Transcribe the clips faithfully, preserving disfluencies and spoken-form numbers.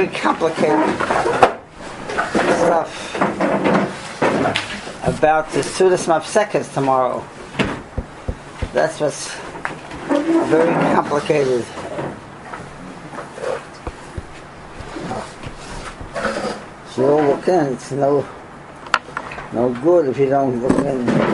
very complicated stuff about the Sudas Mapsekas tomorrow. That's what's very complicated. So you all look in. It's no, no good if you don't look in.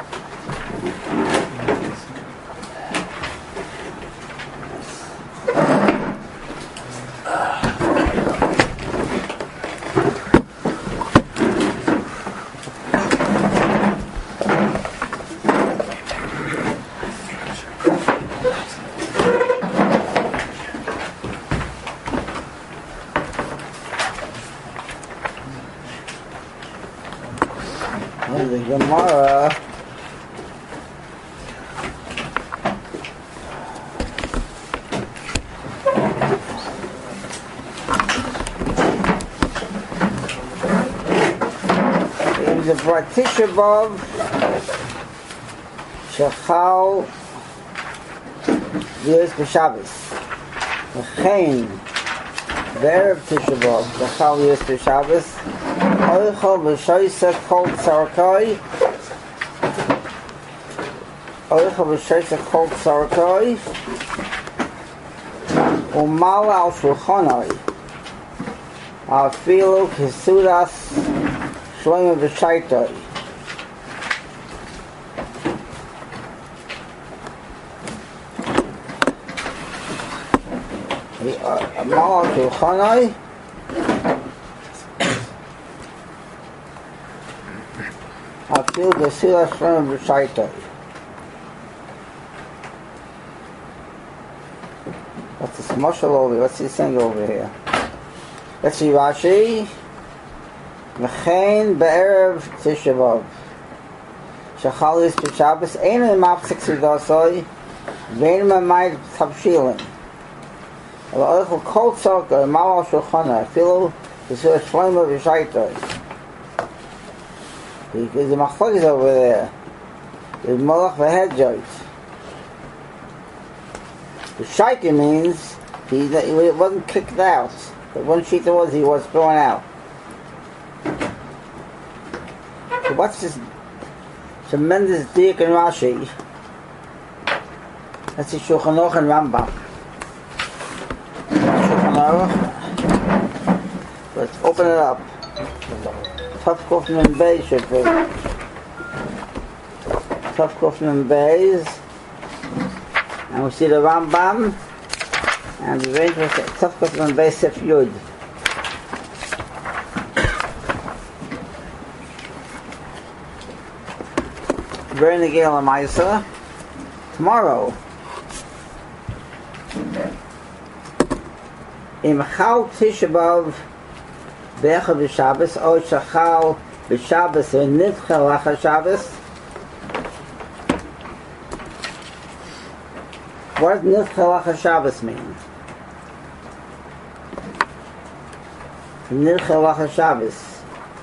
The Gemara is a Tisha B'Av Shechal Yos B'Shabbos V'chein B'Erev Tisha B'Av Shechal Yos B'Shabbos Oichel b'shoyse kol tzarkoi Oichel b'shoyse kol tzarkoi Umal al shulchanoi Afilu kisudas shloim b'shaitoi Umal al shulchanoi I feel the Sila Shloim B'Shaitoi. What's this Moshe over here? What's he saying over here? Let's see Rashi. V'chein B'Erev Tisha B'Av Shechal Yos B'Shabbos Ein Mapsik Sidasoi Vein Mamayit Tabshilin Ela Oichel Kol Tzarkoi Mal Al Shulchanoi Afilu the Sila Shloim B'Shaitoi. There's a machlokes over there. There's Malach v'Hedjot. The Shaita means he, he wasn't kicked out. The one sheet there was, he was thrown out. So what's this tremendous diak in Rashi? That's the Shulchan Aruch and Rambam. Shulchan Aruch. Let's open it up. Taf Kufn and Beis should be. Taf Kufn and Beis. And we see the Rambam. And the range was Taf Kufn and Beis Sef Yud. Very Negel Amaisa. Tomorrow. Im Chal Tisha B'Av Becha b'Shabbos, o shachal b'Shabbos v'nivcha lacha Shabbos. What does nivcha lacha Shabbos mean? Nivcha lacha Shabbos.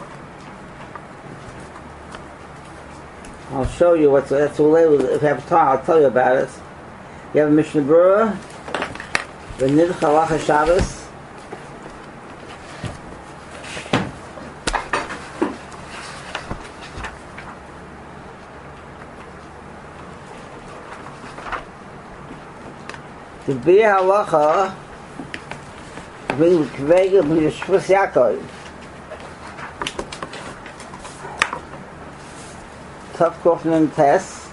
I'll show you what's that's too late. If you have time, I'll tell you about it. You have a Mishnah Berurah, v'nivcha lacha Shabbos. The Bia Halacha bring Kvega bring Shvus Yaakov. Taf Kufn and Tes.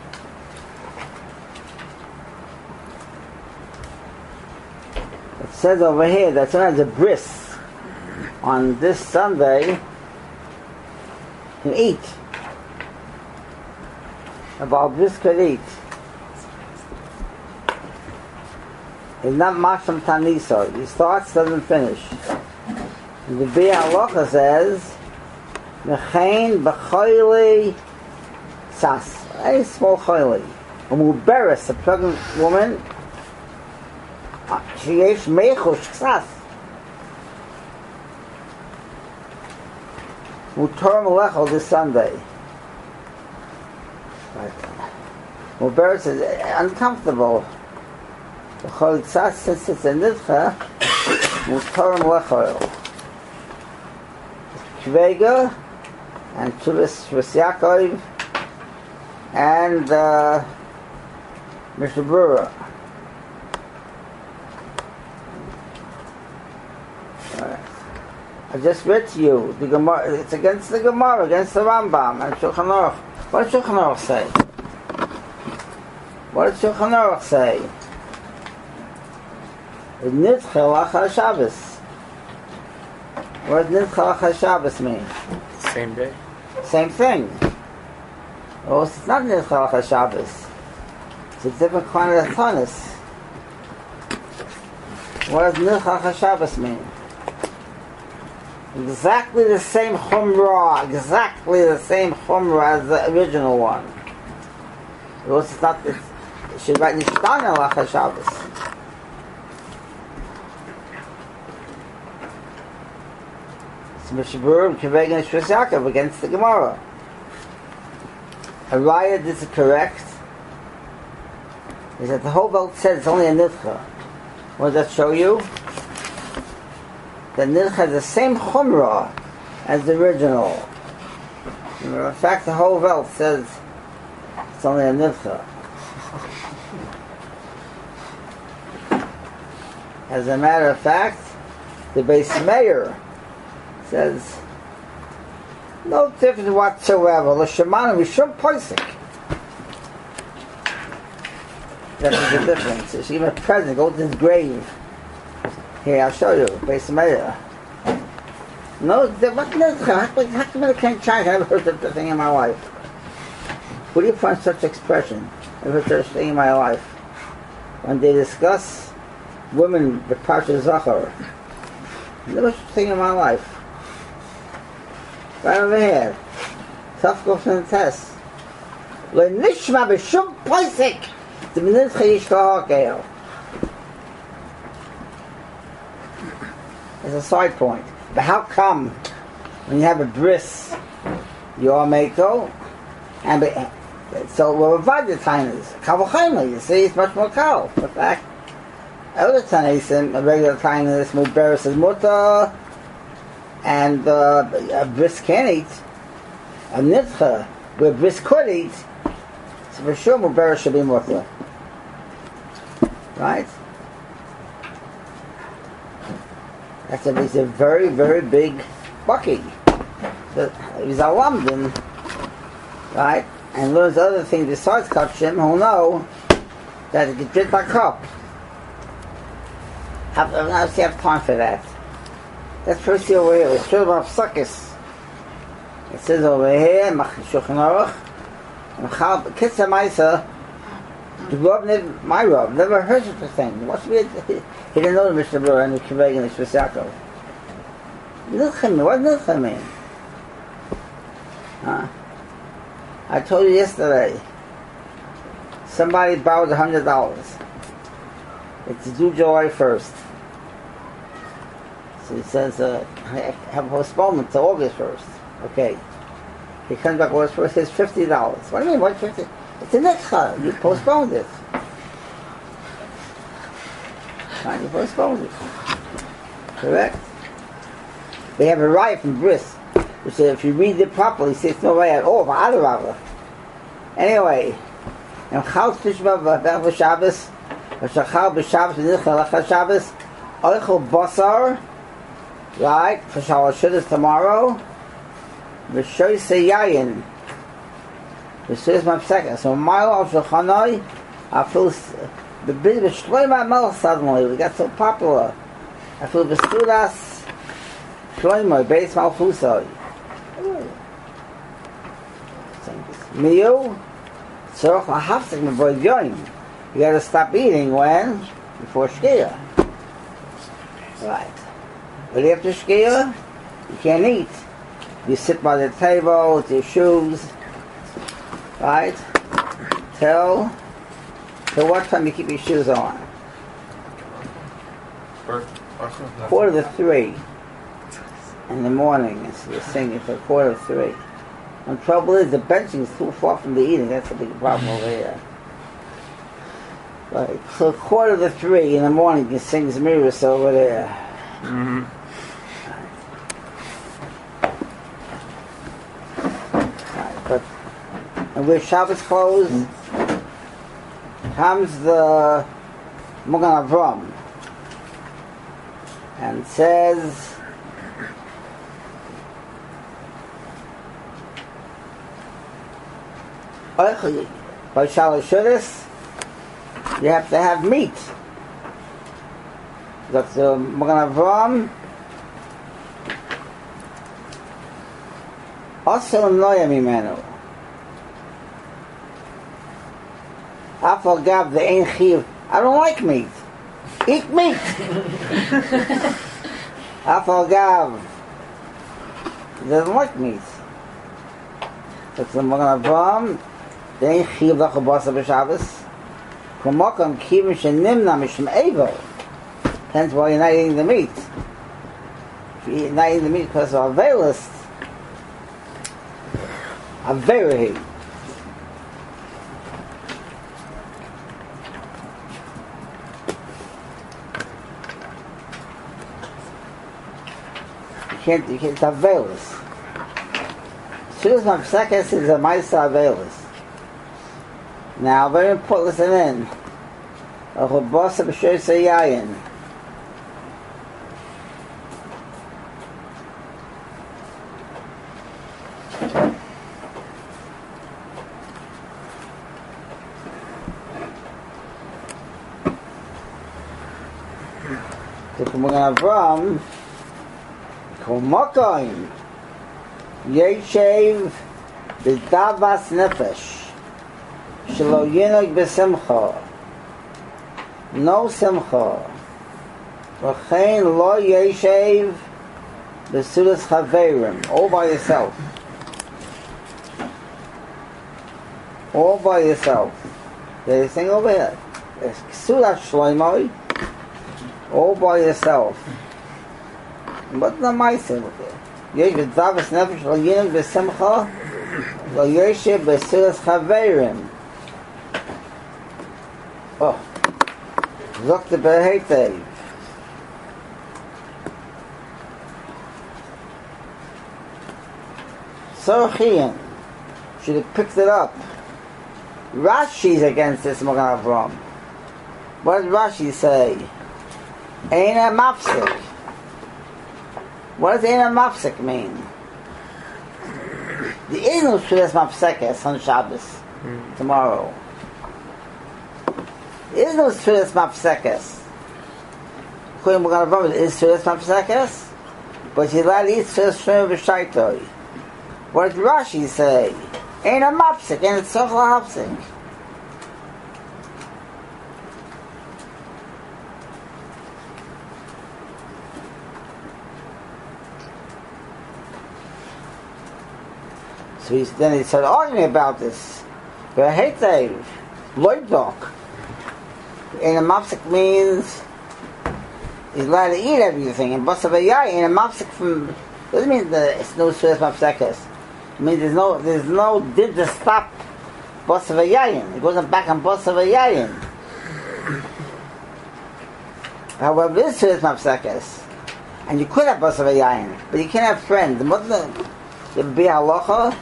It says over here that sometimes a bris on this Sunday can eat. About bris could eat. It's not Masham Taniso. He starts, doesn't finish. And the Bia Halacha says, Mechain b'choili sas. A small choili. A muberes, a pregnant woman, she yesh mechush sas. Mutar Melechel this Sunday. Muberes is uncomfortable. The Chol Tzas, since it's a nidcha, Mutar Lechoil. Kvega and Chuvas Shvus Yaakov and uh, Mister Brewer. I just read to you the Gemara. It's against the Gemara, against the Rambam and Shulchan Aruch. What does Shulchan Aruch say? What does Shulchan Aruch say? Nidcha Lachar Shabbos. What does Nidcha Lachar Shabbos mean? Same day. Same thing. Oh, it's not Nidcha Lachar Shabbos. It's a different kind of Tanis. What does Nidcha Lachar Shabbos mean? Exactly the same chumrah, exactly the same chumrah as the original one. It's not. It should write Nishtana Lachar Shabbos. It's Mishabur Keveg and Shvus Yaakov against the Gemara. Araya, this is correct. Is that the whole vote says it's only a nidcha. What does that show you? The nidcha has the same chumrah as the original. In fact, the whole Welt says it's only a nidcha. As a matter of fact, the Beis Meir says no difference whatsoever. L'shemanu mishum posik. That's the difference. It's even a president goes to his grave. Here, I'll show you. Beis Meir. No, what nidcha? How come I can't try? I've never heard such a thing in my life. Where do you find such expression? I've heard such a thing in my life. When they discuss women, the Parsha Zachar. Never such a thing in my life. Right over here. Tough goes in the test. Lo nishma b'shum posik. The nidcha yishka ha'keil. It's a side point. But how come when you have a bris, you all make go, and be, so we're divided tainas. Kavachayma, you see, it's much more kal. In fact, other tanaisim, a regular tainas, muberis is muta, and uh, a bris can't eat. A nidcha, where bris could eat, so for sure muberis should be muta. Right? That's a, he's a very, very big bucky. So, he's a lamdan, right? And learns other things besides kachim, who'll know that he can drink by cup. I don't have time for that. That's first over here. It's true about sukkis. It says over here, Shulchan Aruch, Kitzur Maisa, the Rav never, my Rav never heard such a thing. What's weird? He didn't know the Mishnah Berurah and the Kiveg and the Shvus Yaakov. Nidcha, what does nidcha mean? Huh? I told you yesterday, somebody borrowed a hundred dollars. It's due July first. So he says, uh, I have a postponement to August first. Okay. He comes back August first, says fifty dollars. What do you mean, what fifty? It's a nidcha. You postponed it. Right, you postponed it. Correct? They have a right from bris, which says if you read it properly, it says no way at all. Anyway, and Chal Tishba V'Bech Shabbos, V'Shachal B'Shabbos V'Nichal Lachar Shabbos, Oichel Basar, right? For Shalashudis tomorrow, V'Shoy Seyayin, V'Shoy Mapseka. So Milo Al Shulchanoi, I feel the bit of Shlomo Melech suddenly we got so popular. I feel the Sudas Shlomo Beis Malchusai. Meal, Tzorach Lahafsik Mevoid Yoim. You got to stop eating when? Before Shkia. Right. But after Shkia, you can't eat. You sit by the table with your shoes. Right? Till, till what time you keep your shoes on? Quarter to three in the morning. You're singing for quarter to three. And the trouble is, the benching is too far from the eating. That's a big problem over here. Right. So quarter to three in the morning, you sing Zmiris over there. Mm-hmm. Right, but and where Shabbos closed comes the Magen Avram and says, by Shalosh Shudas, you have to have meat. That's the Magen Avram. Also noya mimenu. Afal gav the ein chiv. I don't like meat. Eat meat. Afal gav. He doesn't like meat. That's the Magen Avram. The ein chiv lachol basa b'Shabbos. Kumokam kivim shenimna mishum evo. Hence why you're not eating the meat. If you're not eating the meat because of Avelis, Averehi. You can't, you can't, it's Avelis. Sudas Mapsekes is a Maisa Avelis. Now, very important, listen in. A Chubasa B'Shoy Seyayin. The Magen Avram, Kumokoim, Yeshev, B'Davas Nefesh, Shelo Yinog B'Simcha, no Simcha, V'chein Lo Yeshev, B'Sudas Chaverim, all by yourself. All by yourself. There's a thing over here. It's Sudas Shloimoi, all by yourself. What the Maisa with it? Yesh b'Davas Nefesh Lo Yinog B'Simcha, Lo Yeshev B'Sudas Chaverim. Oh. Zok the Behetev. Sorchian should have picked it up. Rashi's against this Magen Avram. What does Rashi say? Ein a mafsik. What does ein a mafsik mean? The is no Shudas Mafsekes on Shabbos mm. tomorrow. There is no Shudas Mafsekes. According to Magen Avram, it is Shudas Mafsekes, but he's allowed to eat Shudas Shemim V'Shaitoi. What does Rashi say? Ain't a mafsik, and it's social mafsik. So he, then he started arguing about this. But I hate that. Lloyd dog. And a mafsik means he's allowed to eat everything. And basavayai and a mafsik from doesn't mean that it's no Shudas Mafsekes. It means there's no there's no did to stop basavayayin. It wasn't back on basavayayin. However, this Shudas Mafsekes, and you could have basavayayin, but you can't have friends. The Muslim the be halacha.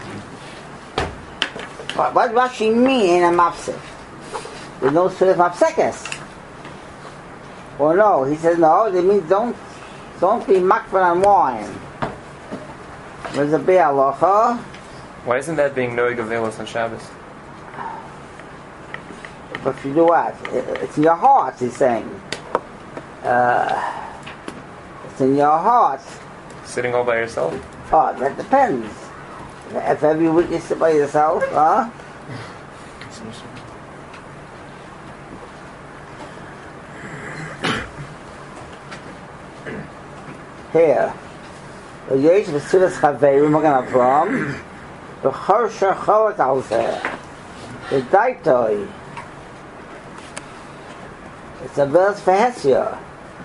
What what Rashi mean in a mafsik? There's no Shudas Mafsekes. Or no, he says no. It means don't don't be makbar on wine. There's a be halacha. Why isn't that being noig avelos on Shabbos? But if you do what? It's in your heart. He's saying. Uh, it's in your heart. Sitting all by yourself? Oh, that depends. If every week you sit by yourself, huh? Here. The Yesh V'Sudas Chaverim Magen Avram B'chor Shachot Al Zeh The Daitoi. It's a verse for Hesia.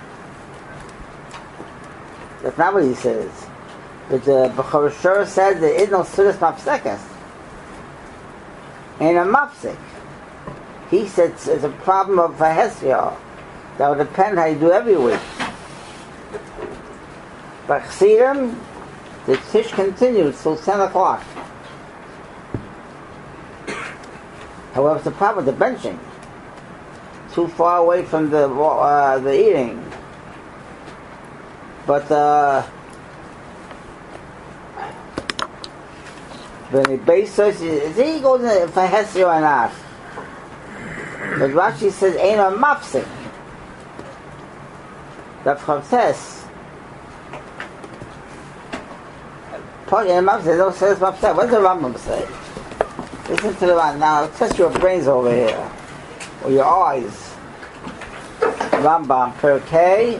That's not what he says. But the B'chor Shor said there is no Sudas Mafsekes. And a Mafsek. He said it's a problem of Hesia. That would depend how you do every week. By Chassidim, the Tish continues till ten o'clock. However, the problem with the benching, too far away from the uh, the eating. But uh, when the base says, he goes in for Hesi or not. But Rashi says, ain't a mafsik. That's Chavtes. Part in a mafsik, they don't say it's mafsik. What does the Rambam say? Listen to the Rambam. Now, test your brains over here. Or your eyes. Rambam, Perkei.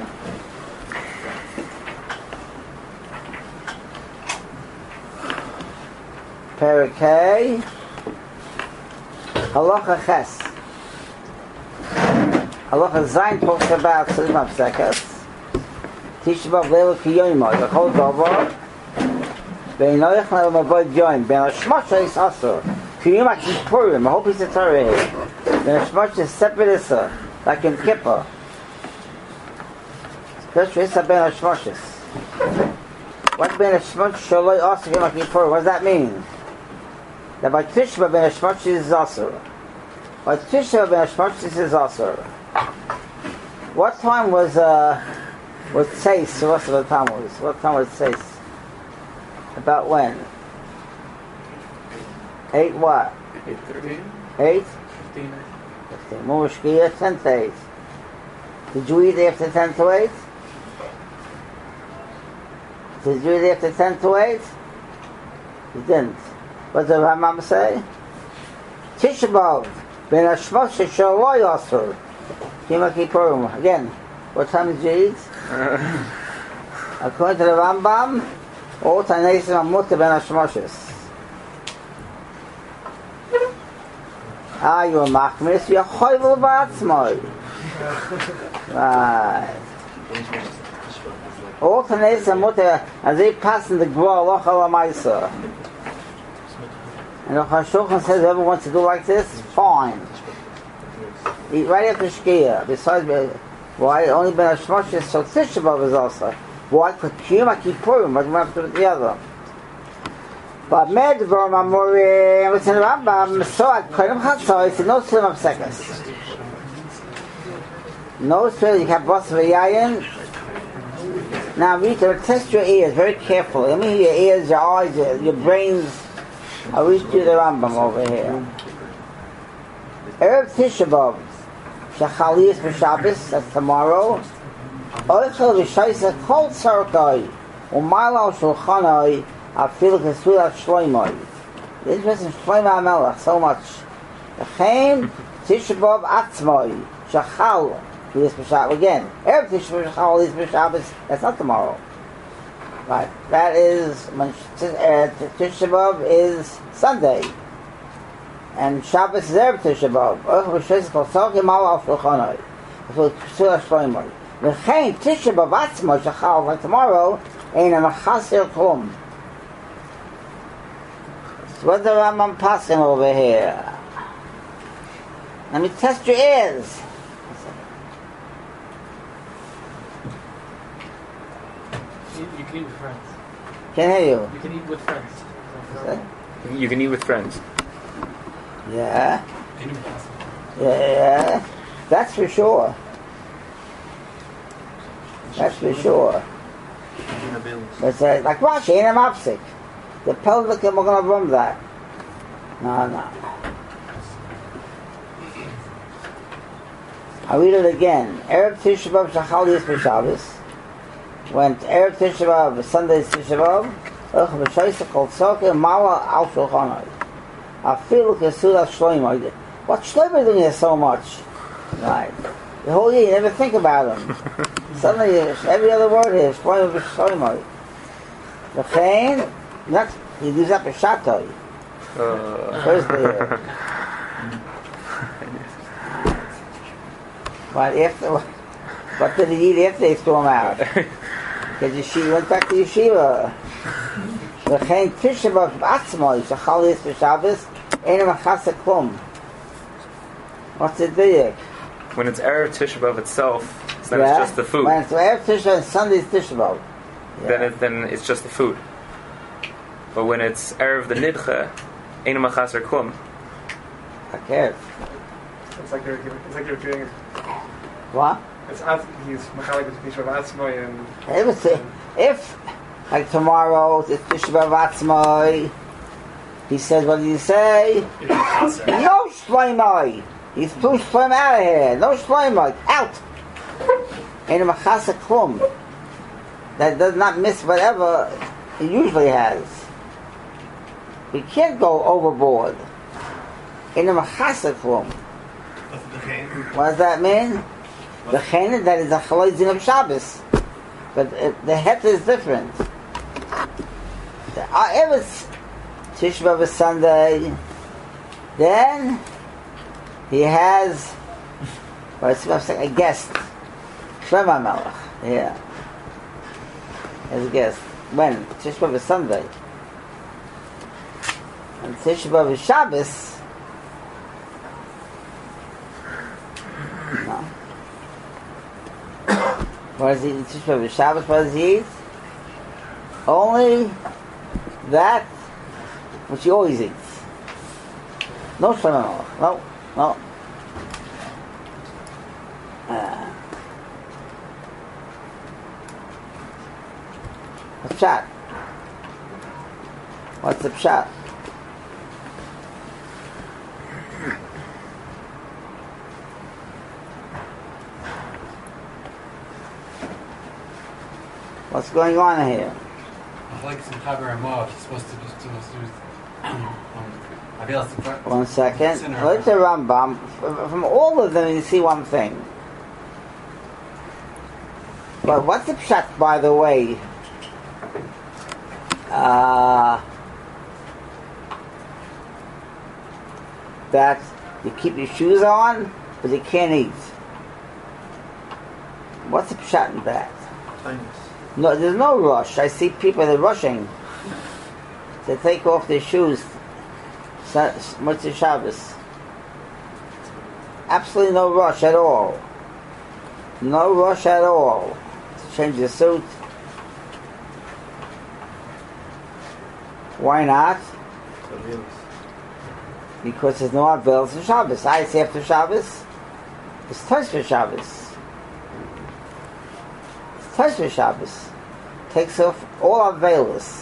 Perkei. Halacha Ches. Halacha Zayin talks about Tzim Mafsekas. Tisha B'Av Leil Kiyoymo. The whole Dover. Beinoich Leil Mavod Yoyim. Ben Hashmosha is Asur. Kiyom HaKippurim. A whole piece of Torah here. Ben Hashmosha is separate Issa. Like in Kippur. Especially Issa Ben Hashmoshis. What Ben Hashmosha Shaloi Asur Kiyom HaKippurim? What does that mean? That by Tisha B'Av Ben Hashmosha is Asur. By Tisha B'Av Ben Hashmosha is Asur. What time was uh was Tzeis? The rest of the time was. What time was Tzeis? About when? Eight what? Eight thirty. Eight? Fifteen. Fifteen. Mumushkiya, ten to eight. Did you eat after ten to eight? Did you eat after ten to eight? You didn't. What did the Rambam say? Tisha B'Av Ben Hashmosha Shaloi Asur. Kiyom HaKippurim. Again, what time did you eat? According to the Rambam, all Tanaisim are mutter Ben Hashmoshis. Ah, you're a machmis, you're choyvel ba'atzmoi. Right. All Tanaisim are mutter, as they pass in the Gvor, Loch HaLamaisa. And the Chashulchan says, whoever wants to do like this, fine. Eat right after Shkia. Besides, why only Ben Hashmosha, so Tisha B'Av is also. Why? Because Kiyom HaKippurim, but we have to do it together. But Medvar Mamurim, listen to Rambam, so at Kodim Chatzos, no Tzim Mafsekas. No Tzim, you can boss V'yayin. Now read, test your ears very carefully. Let me hear your ears, your eyes, your, your brains. I'll read you the Rambam over here. Erev Tisha B'Av, Shechaliyas B'Shabbos, that's tomorrow. Oichel V'Shaisa Kol Tzarkai, U'Mala Shulchanai, Afilu Kesulat Shloimoi. This person Shloimoi HaMelech so much. V'chein Tisha B'Av Atzmoi, Shechal Liyas B'Shabbos. Again, Erev Tisha B'Av Shechaliyas B'Shabbos, that's not tomorrow. Right, that is, when uh, Tisha B'Av is Sunday. And Shabbos is Erev Tisha B'Av. Oichel V'Shaisa Kol Tzarkai, U'Mala Shulchanai. Afilu Kesulat Shloimoi. V'chein Tisha B'Av Atzmoi, Shechal, like tomorrow, ain't a Mechasir Klum. So what's the Rambam passing over here? Let me test your ears. You, you can eat with friends. Can't hear you. You can eat with friends. You can eat with friends. Yeah. Yeah, yeah. That's for sure. That's for sure. But uh, like Rashi, ain't a mafsik. The pelvic, we're going to run that. No, no. I'll read it again. Erev Tisha B'Av Shechaliyas B'Shabbos. Went Erev Tisha B'Av, Sunday Tisha B'Av. Oichel V'Shaisa Kol Tzarkai, U'Mala Al Shulchanai. Afilu Kesulat Shloimoi. What Shloimoi doing here so much? Right. The whole year, you never think about him. Suddenly, every other word here is Shloimoi V'Shloimoi. V'chein, not, he gives up a shatoi. Uh. First day. But after, what did he eat after they threw him out? Because he went back to yeshiva. V'chein Tisha B'Av Atzmoi, Shechaliyas B'Shabbos, Ein Mechasir Klum. What's the diuk? When it's Erev Tisha B'Av itself, then Yeah? it's just the food. When it's Erev Tisha and Sunday's Tisha B'Av. then it, then it's just the food. But when it's erev the nidcha, ein machaser klum. Okay. It's like you're giving, it's like you're doing, What? it's at, he's machalik with Tisha B'Atzmai and... If, it's, if, like tomorrow, it's Tisha B'Av Atzmai, he said, what did he say? No shleimai. He's pushed shleim out of here. No shleimai. Out. In a machasa klum. That does not miss whatever he usually has. He can't go overboard. In a machasa klum. What does that mean? The chen, that is a chaloi zin of Shabbos. But uh, the het is different. The, uh, if it's Tisha B'Av is Sunday, then he has, well, it's like a guest. Shlomo Melech, yeah. As a guest. When? Tisha B'Av is Sunday. And Tisha B'Av is Shabbos. No. What does he eat? Tisha B'Av is Shabbos, what does he eat? Only that which he always eats. No Shlomo Melech. No, no. Uh, what's the pshat? What's the pshat? What's going on here? Like some Chaber Amov, he's supposed to just do One second. Look at the Rambam. From all of them, you see one thing. But what's the pshat, by the way? Uh, that you keep your shoes on, but you can't eat. What's the pshat in that? No, there's no rush. I see people that are rushing. They take off their shoes. Motzei Shabbos. Absolutely no rush at all. No rush at all. To change the suit. Why not? Because there's no Avelis in Shabbos. I say after Shabbos, it's touch for Shabbos. It's touch for Shabbos. Takes off all Avelis.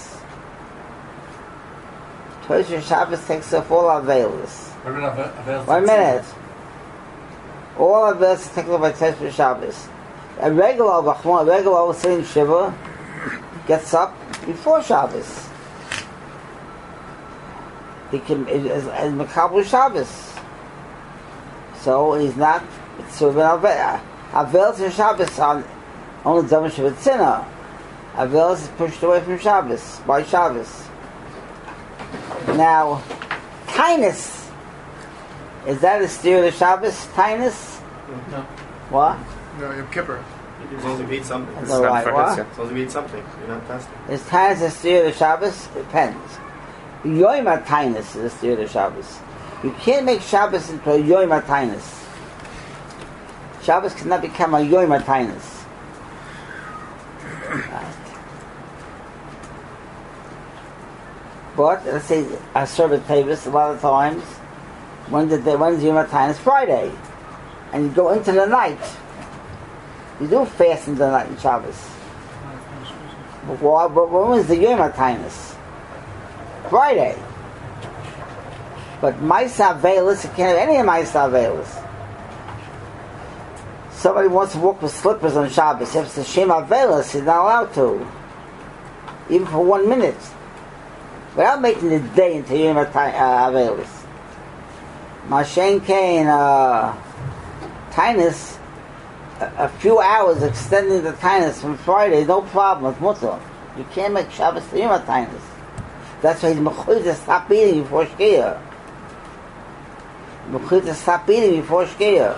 Touch for Shabbos takes off all Avelis. One minute. All Avelis takes off by touch for Shabbos. A regular Bachman, a regular sitting Shiva, gets up before Shabbos. He can is Makabel Shabbos, so he's not. So Avelis and Shabbos on only Zaman Shabbat Sinah. Avelis is pushed away from Shabbos by Shabbos. Now, Tainus, is that a steer of Shabbos? Tainus? No. What? No, Yom Kippur. You're supposed to eat something. That's You're all right. What? supposed to eat something. You're not fasting. Is Tainus a steer of Shabbos? Depends. Yoim HaTainus is a steer of Shabbos. You can't make Shabbos into a Yoim HaTainus. Shabbos cannot become a Yoim HaTainus. Right. But let's say I serve at Tavis a lot of times. When did they? When's Yom HaTainus? Friday, and you go into the night. You do fast in the night in Shabbos. But why- but when was the Yom HaTainus? Friday. But Maisa Avelis, you can't have any of Maisa Avelis. Somebody wants to walk with slippers on Shabbos. If it's a Shem Avelis, he's not allowed to. Even for one minute. Without making the day into Yom Avelis. Mashen Kain, uh, Tainus, a, a few hours extending the Tainus from Friday, no problem with Mutter. You can't make Shabbos to Yom Tainus. That's why he's mechuyev to stop eating before Shkia. Mechuyev to stop eating before Shkia.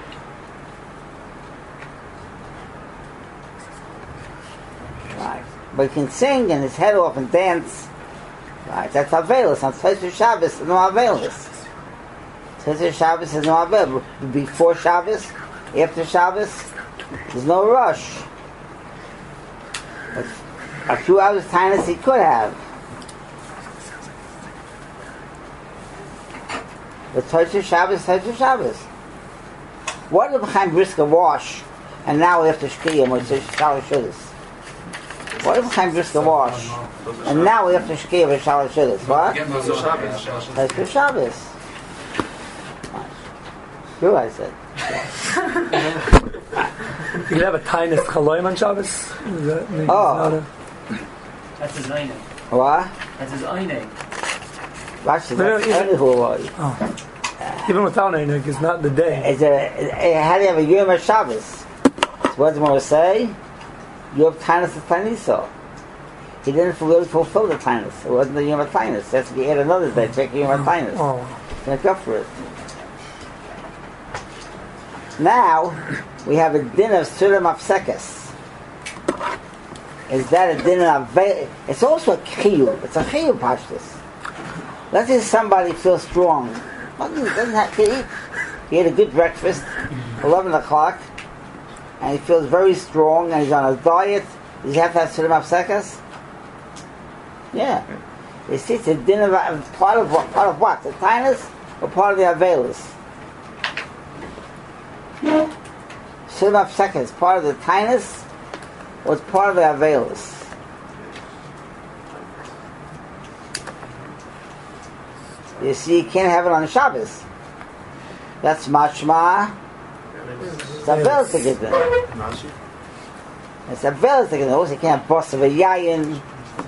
Right. But he can sing and his head off and dance. Right. That's Avelis. On Tzedek Shabbos, no Avelis. Tzedek Shabbos is no Avelis. Before Shabbos, after Shabbos, there's no rush. But a few hours tinus he could have. The Tosha Shabbos, Tosha Shabbos. What if Chaim Brisker wash, and now we have to shkiyah Motzei Shalosh Shudas? What if Chaim Brisker wash, and now we have to shkiyah with Shalosh Shudas? What? Tosha Shabbos. True, I said. You could have a tinus chaloim on Shabbos. Is that maybe Oh. not a- That's his eining. What? That's his eining. Watch No, no, that's even- only who it was. Even without einik, it's not the day. It's a, it, how do you have a Yom HaShabbos? So what does Moshe say? You have Tainus of Tainiso. He didn't really fulfill the Tainus. It wasn't the Yom HaTainus. It has to be added another day. Take Yom HaTainus. Oh. Make up for it. Now, we have a din of Surim Afsekes. Is that a din of... It's also a chiyuv. It's a chiyuv pashtus. Let's say somebody feels strong. Well, he doesn't have to eat. He had a good breakfast, eleven o'clock, and he feels very strong, and he's on a diet. Does he have to have Surim Afsekes? Yeah. You see, it's a din of... Part of what? Part of what? The Tainus or part of the Avelis? Surim Afsekes, part of the Tainus or it's part of the Avelis? You see, you can't have it on Shabbos. That's mashma. It's a velis to get there. It's a velis to get there. Also, you can't bust of a yayin.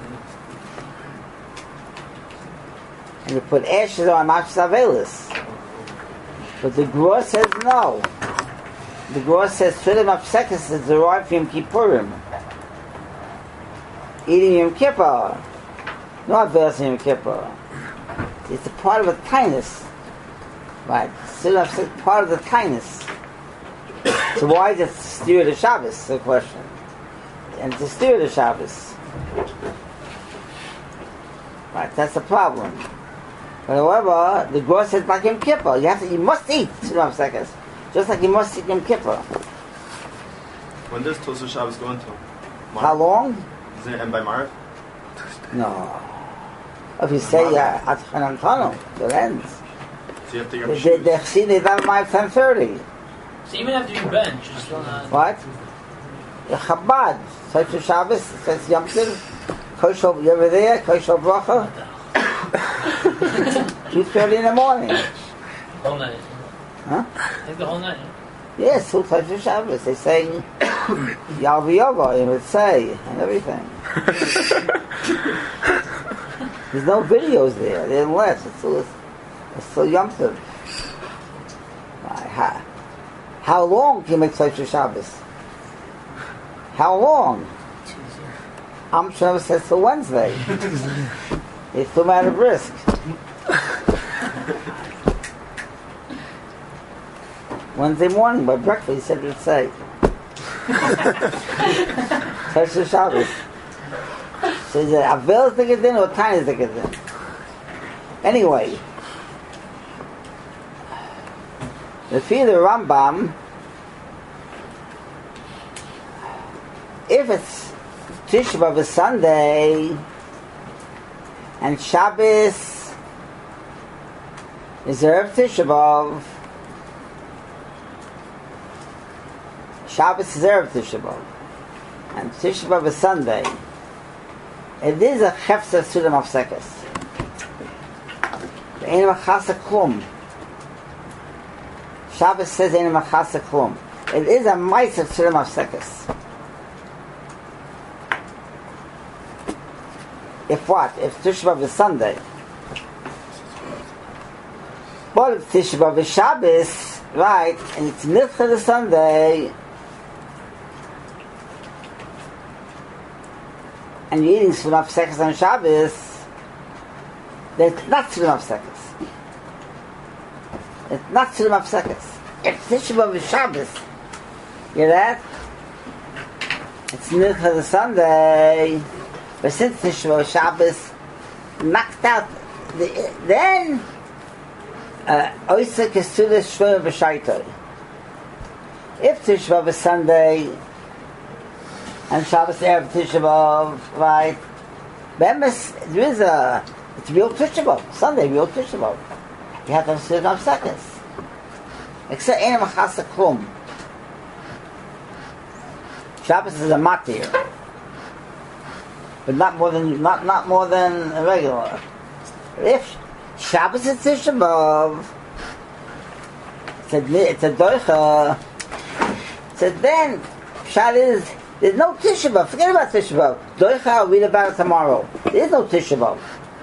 And you put ashes on mashma velis. But the Gra says no. The Gra says Surim Afsekes is derived from Kippurim. Eating Yom Kippur. Not velis Yom Kippur. It's a part of a tinus. Right. Surim Afsekes is part of the tinus. So why is it steer the Shabbos? The question. And to steer the Shabbos. Right, that's the problem. But however, the Gra says like Yom Kippur. You have to, you must eat Surim Afsekes. Just like you must eat Yom Kippur. When does Tosha Shabbos go into? How long? Does it end by Marav? No. If you say uh, at Chanan Tunnel, it ends. So you have to The get your the Chassid is done by ten thirty. So even after you bench, you're still not... What? The Chabad. Such a Shabbos, says Yom Tov. Kosher, you ever there? Kosher Bracha? two thirty in the morning. Whole night. Huh? I think the whole night. Yes, who touched the Shabbos? They say Yalvi Yoga, you would say, and everything. There's no videos there. They didn't let. It's still, it's still Yom Tov. How, how long can you make such a Shabbos? How long? Am Shabbos says till Wednesday. It's too much of risk. Wednesday morning by breakfast, he said it would say. Such a Shabbos. So is it Avel to get in or Tiny to get in? Anyway, the feed of Rambam, if it's Tisha B'Av is Sunday and Shabbos is Erev Tisha B'Av, Shabbos is Erev Tisha B'Av, and Tisha B'Av is Sunday. It is a Chefza Surim Afsekes. Ein Machasa Klum. Shabbos says Ein Machasa Klum. It is a Mice of Surim Afsekes. If what? If Tisha B'Av is Sunday. But if Tisha B'Av is Shabbos, right, and it's Nitcha the Sunday, and you're eating Surim Afsekes on Shabbos, then it's not Surim Afsekes. It's not Surim Afsekes. If Tisha B'Av is Shabbos, you hear that? It's Nitcha the Sunday, but since Tisha B'Av is Shabbos, knocked out, the, then Oisa Kesulis Shloim B'Shaitoi. If Tisha B'Av is Sunday, and Shabbos Erev Tisha B'Av, right? Bemis, there is a, it's real Tisha B'Av, Sunday, real Tisha B'Av. You have to have Sudan seconds. Except Ein Machasa Klum. Shabbos is a matir, but not more than not not more than a regular. If Shabbos is Tisha B'Av, it's a it's a doicha. So then, Pshat is there's no Tisha B'Av. Forget about Tisha B'Av. Doicha, I'll read about it tomorrow. There is no Tisha B'Av.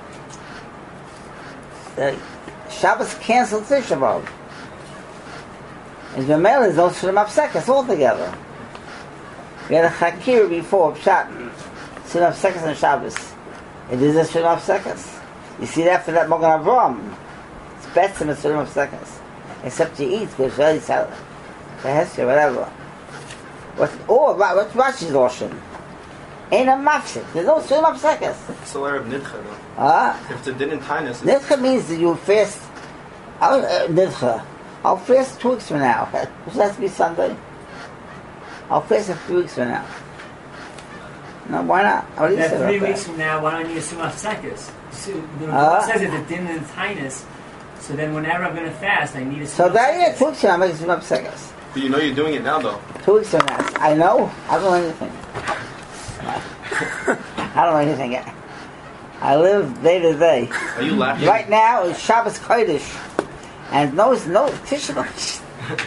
Uh, Shabbos canceled Tisha B'Av. And B'mel is no Shulam Apsekas altogether. We had a Chakir before Pshat. Shulam Apsekas on Shabbos. It is a Shulam Apsekas. You see that for that Mogan Avram. It's better than a Shulam Apsekas. Except you eat, because really it's out. Whatever. What? Oh, what's Rashi's Lashon? Ain't a mafsik. There's no Shulam Apsekas. It's the Erev Nidcha though. Ah? If it's a din in Tainus, Nidcha means that you fast. Uh, Nidcha. I'll fast two weeks from now. Does that have to be Sunday? I'll fast it three weeks from now. No, why not? What do you That say three about weeks that? from now, why don't you assume Afsekis? So, the Uh? uh, says it's a din and tightness. So then, whenever I'm going to fast, I need a So that is two weeks from now, I'm making some seconds. but you know you're doing it now though. Two weeks from now. I know. I don't know anything. I don't know anything yet. I live day to day. Are you laughing? Right now it's Shabbos Kodesh. And no, no Tisha B'Av.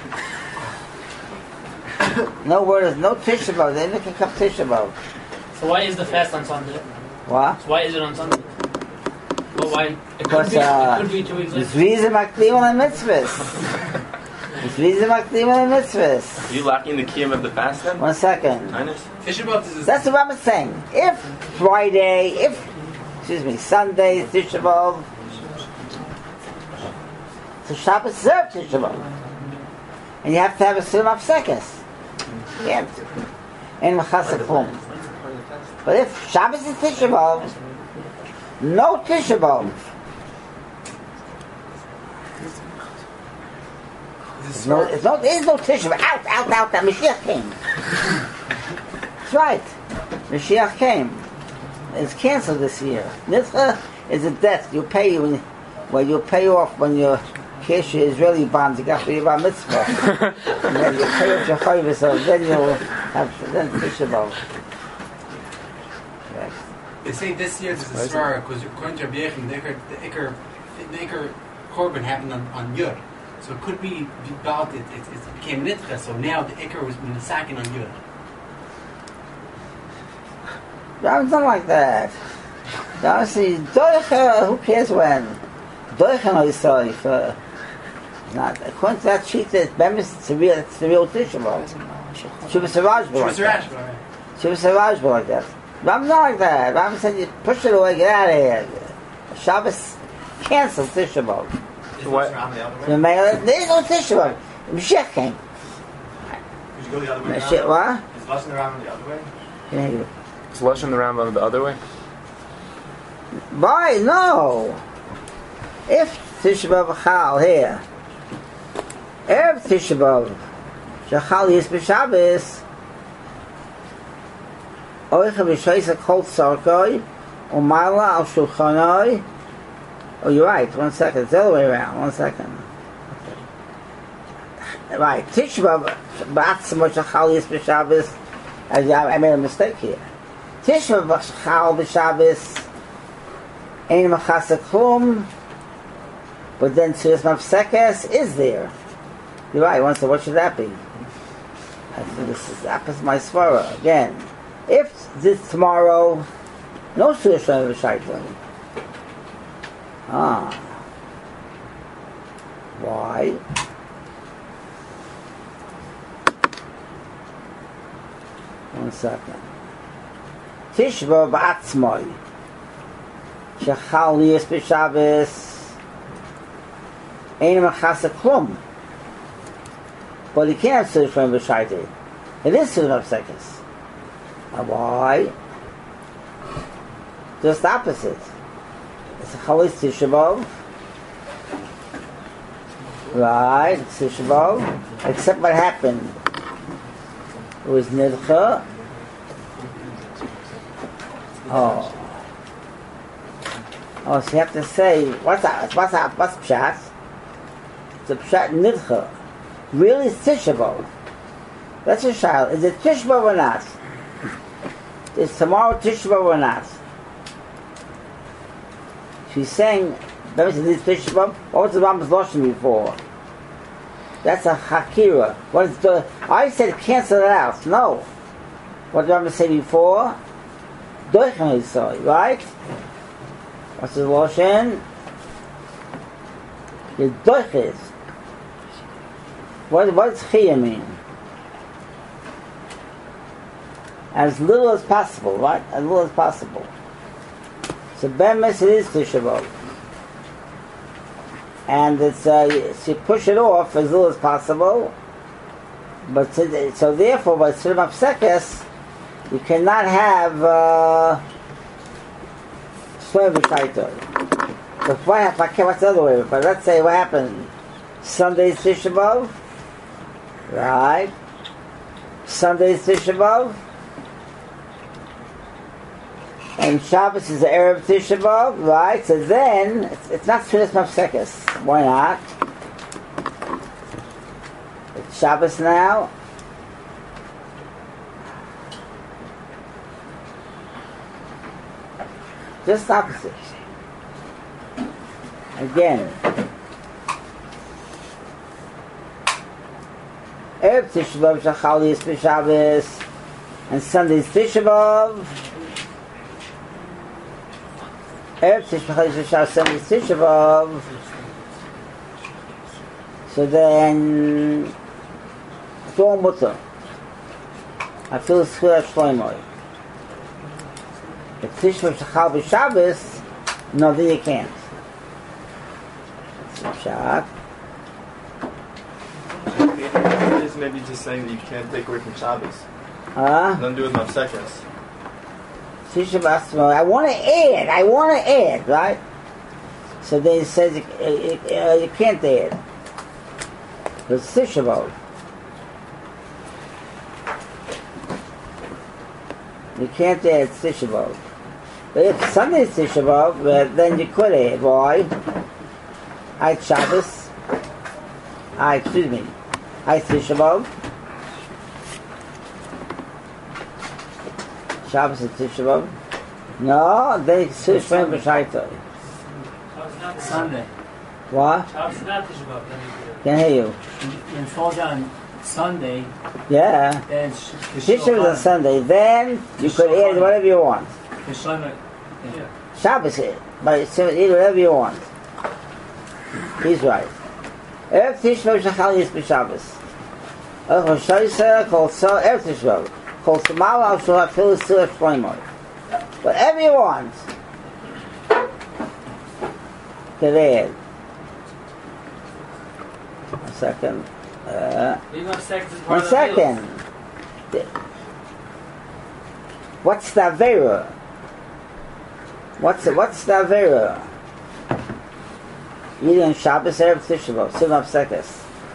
No word is no Tisha B'Av. They didn't come Tisha B'Av. So why is the fast on Sunday? What? So why is it on Sunday? Well, why? It could, Because be, uh, it could be two weeks it's later. Visa Makdim on the mitzvahs. It's Visa Makdim on the mitzvahs. Are you lacking the kiyum of the fast then? One second. Tainus? Tisha B'Av is That's what I'm saying. If Friday, if, excuse me, Sunday, Tisha B'Av, so Shabbos serve Tisha B'Av. And you have to have a Sulam Apsekas. You have to. And Machasa Klum. But if Shabbos is Tisha B'Av, no Tisha B'Av. There's no, there's no, there is no Tisha B'Av. Out, out, out, out. Mashiach came. That's right. Mashiach came. It's canceled this year. Nidcha is a debt you pay when, well, you pay off when you cash your Israeli bonds. You got for your bar mitzvah. And then you pay off your chayvah, so then you'll have then Tisha B'Av. Right. They say this year there's a svara because according to Rabbi Yechim, the Iker, the Iker, the Iker Korban happened on, on Yud, so it could be about it. It, it became nitcha. So now the Iker was misakin on Yud. No, it's not like that. Honestly, Doicha, who cares when? Doicha no Yisrael for not according to that sheet that members it's the real it's the real Tisha B'Av. Shiva Saraj She like was that. rash, right? Shiva Saraj like that. But I'm not like that. I'm saying you push it away, get out of here. Shabbos cancel Tisha B'Av. What? The mayor, there is no Tisha B'Av. Mashiach came. Could you go the other way Mashiach, what? Is Lashon around the other way? Can't hear you. Is Lashon the Rambam the other way? Why? No. If Tisha B'Av Chal here, Erev Tisha B'Av, Shachal Yis B'Shabbos, Oicha B'Shoisa Kol Tzarkoi, Umala Al Shulchanoi. Oh, you're right. One second. It's the other way around. One second. Right. Tisha B'Av B'Atzmo Shachal Yis B'Shabbos. I I made a mistake here. Tisha B'Av Chal B'Shabbos. Ein Machasa Klum, but then Sudas Mafsekes is there. You're right, one said, what should that be? I think this is that is my svara again. If this tomorrow, no Sudas Mafsekes. Ah. Why? One second. Tishba B'Atzmoi. Shachal Yis B'Shabbos Ein Machasa Klum. But he can't say from B'Shaite. It is soon of seconds. Why? Just opposite. It's a Chalis Tisha B'Av. Right, Tisha B'Av. Except what happened. It was Nidcha. Oh. Oh, so you have to say, what's that? What's that? What's Pshat? It's a Pshat Nidcha. Really, it's Tisha B'Av. That's a child. Is it Tisha B'Av or not? Is tomorrow Tisha B'Av or not? She's saying, remember she did Tisha B'Av? What was the Rambam's Lashon before? That's a Hakira. What is the... I said cancel it out. No. What did Rambam say before? Doichan Yisai, right? What's the Lashon? The Doiches. What, what does Chiyah mean? As little as possible, right? As little as possible. So Bemis it is Tisha B'Av. And it's, uh, so you push it off as little as possible. But so, so therefore, by Srim Apsekes, you cannot have uh Shloim B'Shaitoi. So why have what's the other way? But let's say what happened. Sunday is Tisha B'Av. Right. Sunday is Tisha B'Av. And Shabbos is the Erev Tisha B'Av, right? So then, it's, it's not Sfiras Mafsekes. Why not? It's Shabbos now. Just opposite. Again. Erev Tisha B'Av, Shachali is for Shabbos, and Sunday is Tisha B'Av. Erev Tisha B'Av, Shabbos, Sunday is Tisha B'Av. So then, it's all mutter. I feel it's Tchilas Shloimeh. If Tisha B'Av Shachal b'Shabbos, no, then you can't. That's a shot. It's maybe just saying that you can't take away from Shabbos. Huh? Nothing to do with Mafsekes. Tisha B'Av, I want to add, I want to add, right? So then it says you, uh, you can't add. It's Tisha B'Av. You can't add Tisha B'Av. But if Sunday is Tisha B'Av, uh, then you could add. Why? I Shabbos. I, excuse me. I Tisha B'Av. Shabbos is Tisha B'Av. No, then it's Tisha B'Av B'Shaitoi. Shabbos not Sunday. What? Shabbos not Tisha B'Av. Then you Can't hear you. when it falls on Sunday, Yeah. then sh- Tisha B'Av is on Sunday. Then you could add whatever you want. the Shloimeh. Yeah. Shabbos is, but it's add whatever you want. He's right. Erev Tisha B'Av Shachal is B'Shabbos. Erev Shoyser called so Erev Tisha B'Av called Samala Shul HaTfilah Tzilas Shloimeh. Whatever you want. Can add. One second. Uh, Leave one second. one second. What's the Avera? What's the, what's the Avera? Eating on Shabbos, Erev Tisha B'Av, Sivim Apsekes.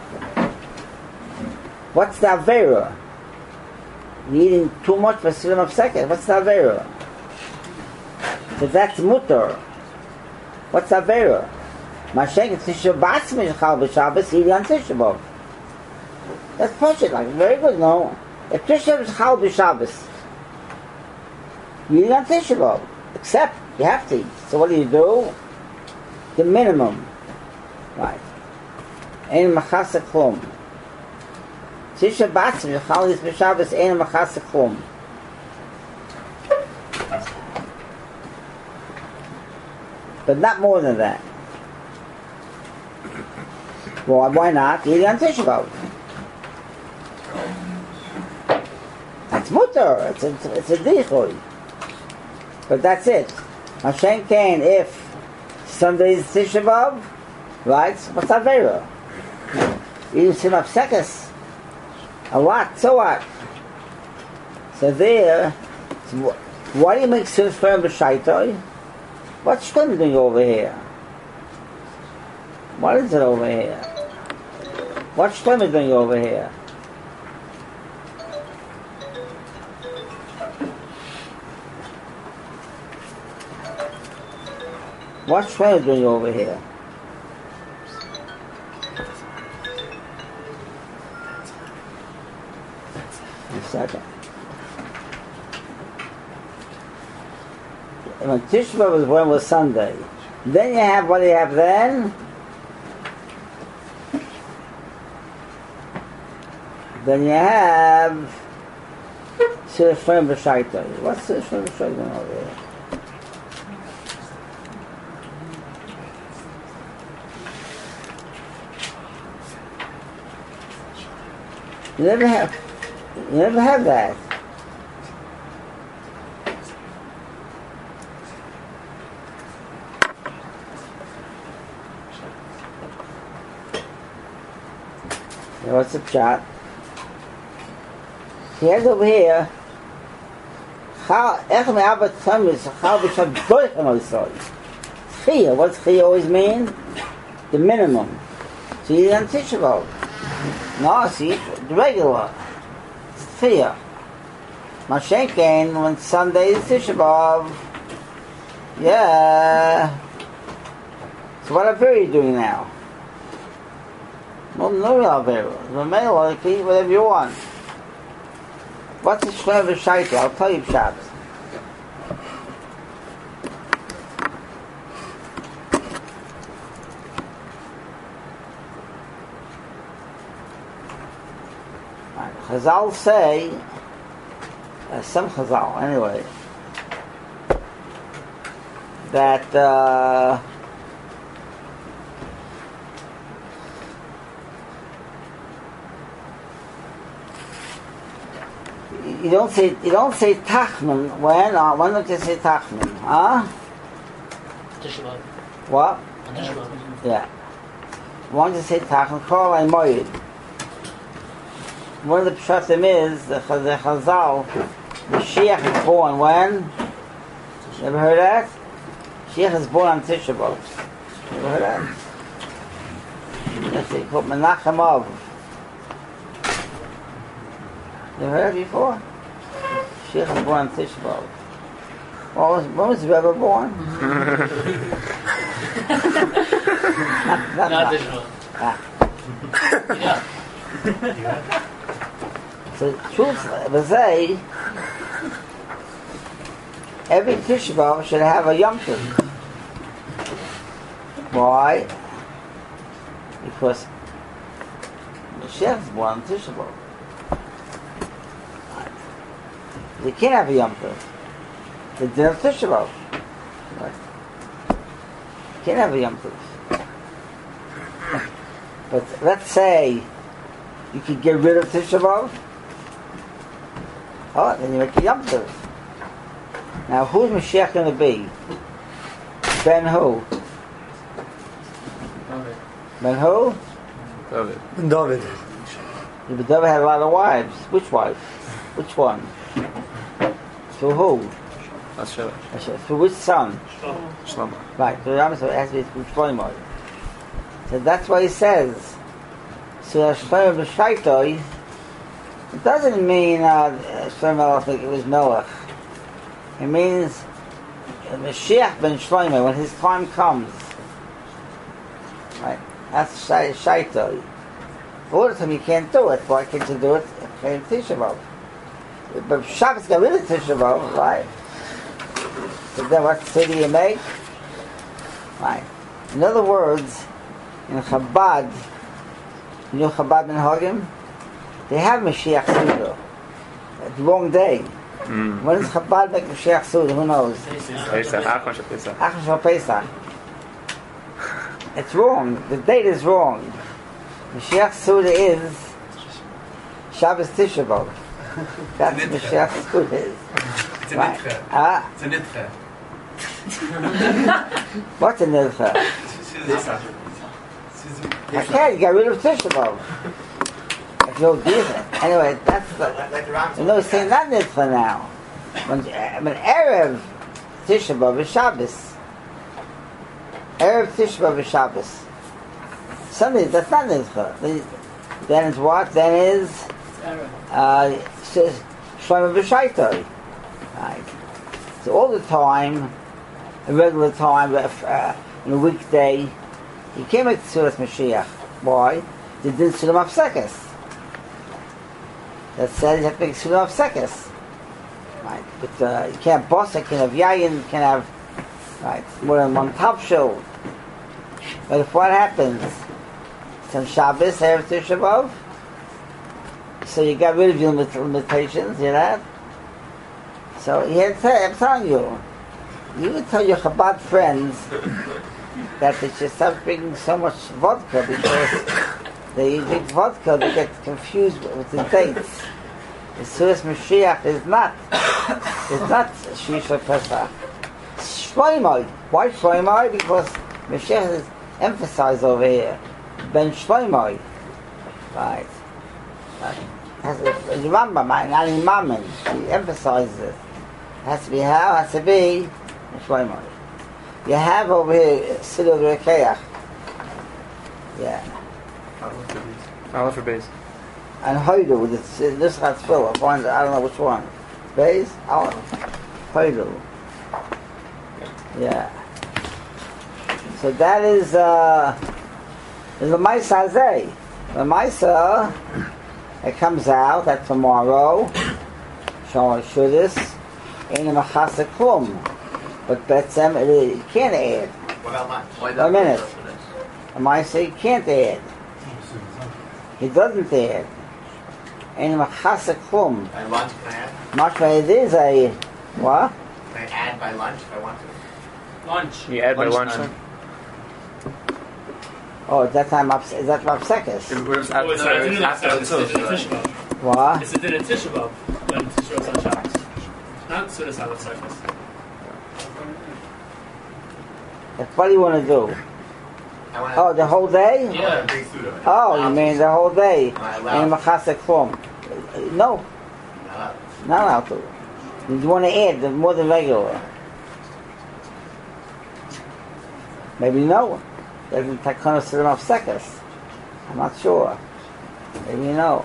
What's the Avera? Eating too much for Sivim Apsekes. What's the Avera? So that's mutter. What's the Avera? Mashenk Tisha B'Atzmi Shachal B'Shabbos, eating on Tisha B'Av. That's pushing, like, very good, no? If Tisha B'Av Shachal B'Shabbos, you eat on Tisha B'Av. Except, you have to eat. So what do you do? The minimum. Right. Ein machase klum. Tisha B'Atzmi Shachal is B'Shabbos, ein machase klum. But not more than that. Well, why not? Eat on Tisha B'Av. That's mutter. It's a, it's a dichoy. But that's it. Hashem Kain, if Sunday is Tisha B'Av, right? What's Avera? Eating some Apsekes. A lot. So what? So there, so why do you make Sivim B'Shaitoi? What's Shloimeh doing over here? What is it over here? What's Shloimeh doing over here? What's Shlomo doing over here? A second. When Tisha B'Av was born was Sunday. Then you have, what do you have then? Then you have Sir Shlomo B'Shaita. What's Sir Shlomo B'Shaita over here? You never have, you never have that. What's the shot? He has over here. How? Ech me'abat tamis. How b'shav doichem oisoi. Chiyah. What's chiyah always mean? The minimum. So you eat on Tisha B'Av. No, see, the regular. It's chiyah. Mashenken when Sunday is Tisha B'Av. Yeah. So what are you doing now? No, no real Avera. The male, you can eat whatever you want. What's the Shlomo B'Shaita? I'll tell you Shabbos. Chazal say, uh, some Chazal anyway, that uh, you don't say you don't say Tachman when uh, when don't you say Tachman? Huh? Tisha B'Av. What? Tisha B'Av. Yeah. Why don't you say Tachman? Call I Moed. One of the pshatim is the, the Chazal, the Shiach is born when? You ever heard that? Shiach is born on Tisha B'Av. You ever heard that? Let's see, called Menachem Av. You ever heard it before? Shiach was born on Tisha B'Av. When was, when was the Rebbe born? not, not, Not Tisha B'Av. Ah. Yeah. So, truth, they say, every Tisha B'Av should have a Yom Tov. Why? Because the Mashiach is born on Tisha B'Av. You can't have a Yom Tov. The din of Tisha B'Av. Right. You can't have a Yom Tov. But let's say you could get rid of Tisha B'Av. Oh, then you make a Yom Tov. Now, who's Mashiach going to be? Ben who? David. Ben who? David. David. Yeah, but David had a lot of wives. Which wife? Which one? So who? That's Shlomo. So which son? Shlomo. Right, so the Rambam has to be from Shlomo. So that's why he says, so Shlomo B'Shaitoi, it doesn't mean uh, Shlomo Melech, it was Melech. It means uh, Mashiach ben Shlomo, when his time comes. Right, that's Shaitoi. All the time you can't do it. Why can't you do it in Tisha B'Av? But Shabbos got rid of Tisha B'Av, right? So then what city do you make? Right. In other words, in Chabad, you know Chabad ben Hagim? They have Mashiach Suda. It's the wrong day. Mm. When is Chabad make Mashiach Suda? Who knows? Pesach, Achon Shel Pesach. Achon Shel Pesach. It's wrong. The date is wrong. Mashiach Suda is Shabbos Tisha B'Av. That's what Mashiach Suda is. It's a Right. nitche. Ah, It's a nitche. what's a nidcha? I can't get rid of Tisha B'Av. If you'll do that. Anyway, that's the... You know, he's saying that nidcha now. When, when Erev Tisha B'Av is Shabbos. Erev Tisha B'Av is Shabbos. Sunday, that's not nidcha. Then it's what? Then is... Uh, Shlomo B'Shaitoi. Right. So all the time, a regular time, if, uh, in a weekday, you can't make the Sudas Mashiach. Why? They didn't Suda Mafsekes. That said, you have to make Suda Mafsekes. Right? But uh, you can't boss, you can't have yayin, you can't have right, more than one top show. But if what happens, some Shabbos, Erev Tisha B'Av, so you got rid of your limitations, you know? So he had to say, I'm telling you, you would tell your Chabad friends that they should stop drinking so much vodka because they drink vodka, they get confused with the dates. The Sudas Mashiach is not, is not Shisha Pesach. Shloimoi. Why Shloimoi? Because Mashiach is emphasized over here. Ben Shloimoi. Right. Has a Rambam, not in Mammon. He emphasizes it. It has to be how? It has to be Shloimoi. You have over here Siddur Rekeach. Yeah. Aleph for base. And Hoidu with the Nusrat Tefillah. I don't know which one. Base? Aleph. Hoidu. Yeah. So that is uh is the Maisa Hazeh. The Maisa, it comes out that tomorrow Shalom Shudis ain't a Machasa Klum. But Betzem, you can't add. What about lunch? Why A minute. The Maisa, you can't add. He doesn't add. Ain't a Machasa Klum. By lunch, can I add? Mashma, it is a what? Can I add by lunch if I want to? Lunch. You add by Lunchtime. lunchtime. Oh, is that time up? Is that Mapsekes? It was Oh, it's not a dinner after it's a the dinner toast. Tisha B'Av. What? It's a dinner Tisha B'Av when Tisha B'Av's on Shabbos. Not Sudas Aleph Cycles. What do you want to do? I want Oh, the whole day? Yeah. Big food of it. Oh, you mean the whole day? Am I In allowed? Machasa Klum? No, Not allowed. not allowed to. You want to add more than regular. Maybe no. Doesn't Takana sit off seconds. I'm not sure. Maybe no.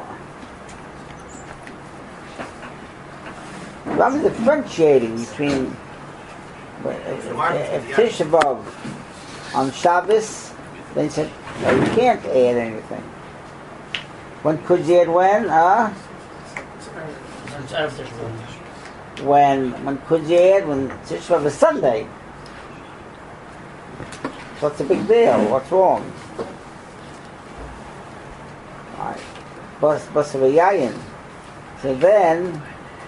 I'm differentiating between uh, if Tisha B'Av on Shabbos, then he said, no, you can't add anything. When could you add when? Huh? It's after Tisha B'Av. When when could you add when Tisha B'Av is Sunday? What's the big deal? What's wrong? Alright. Bus bus of a yayin. So then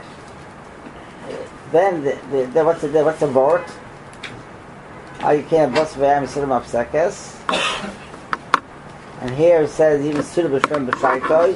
then the, the, the what's the what's the vort? Oh, you can't bus of a yayin sit him up sekes. And here it says even suitable shem b'shaitoi.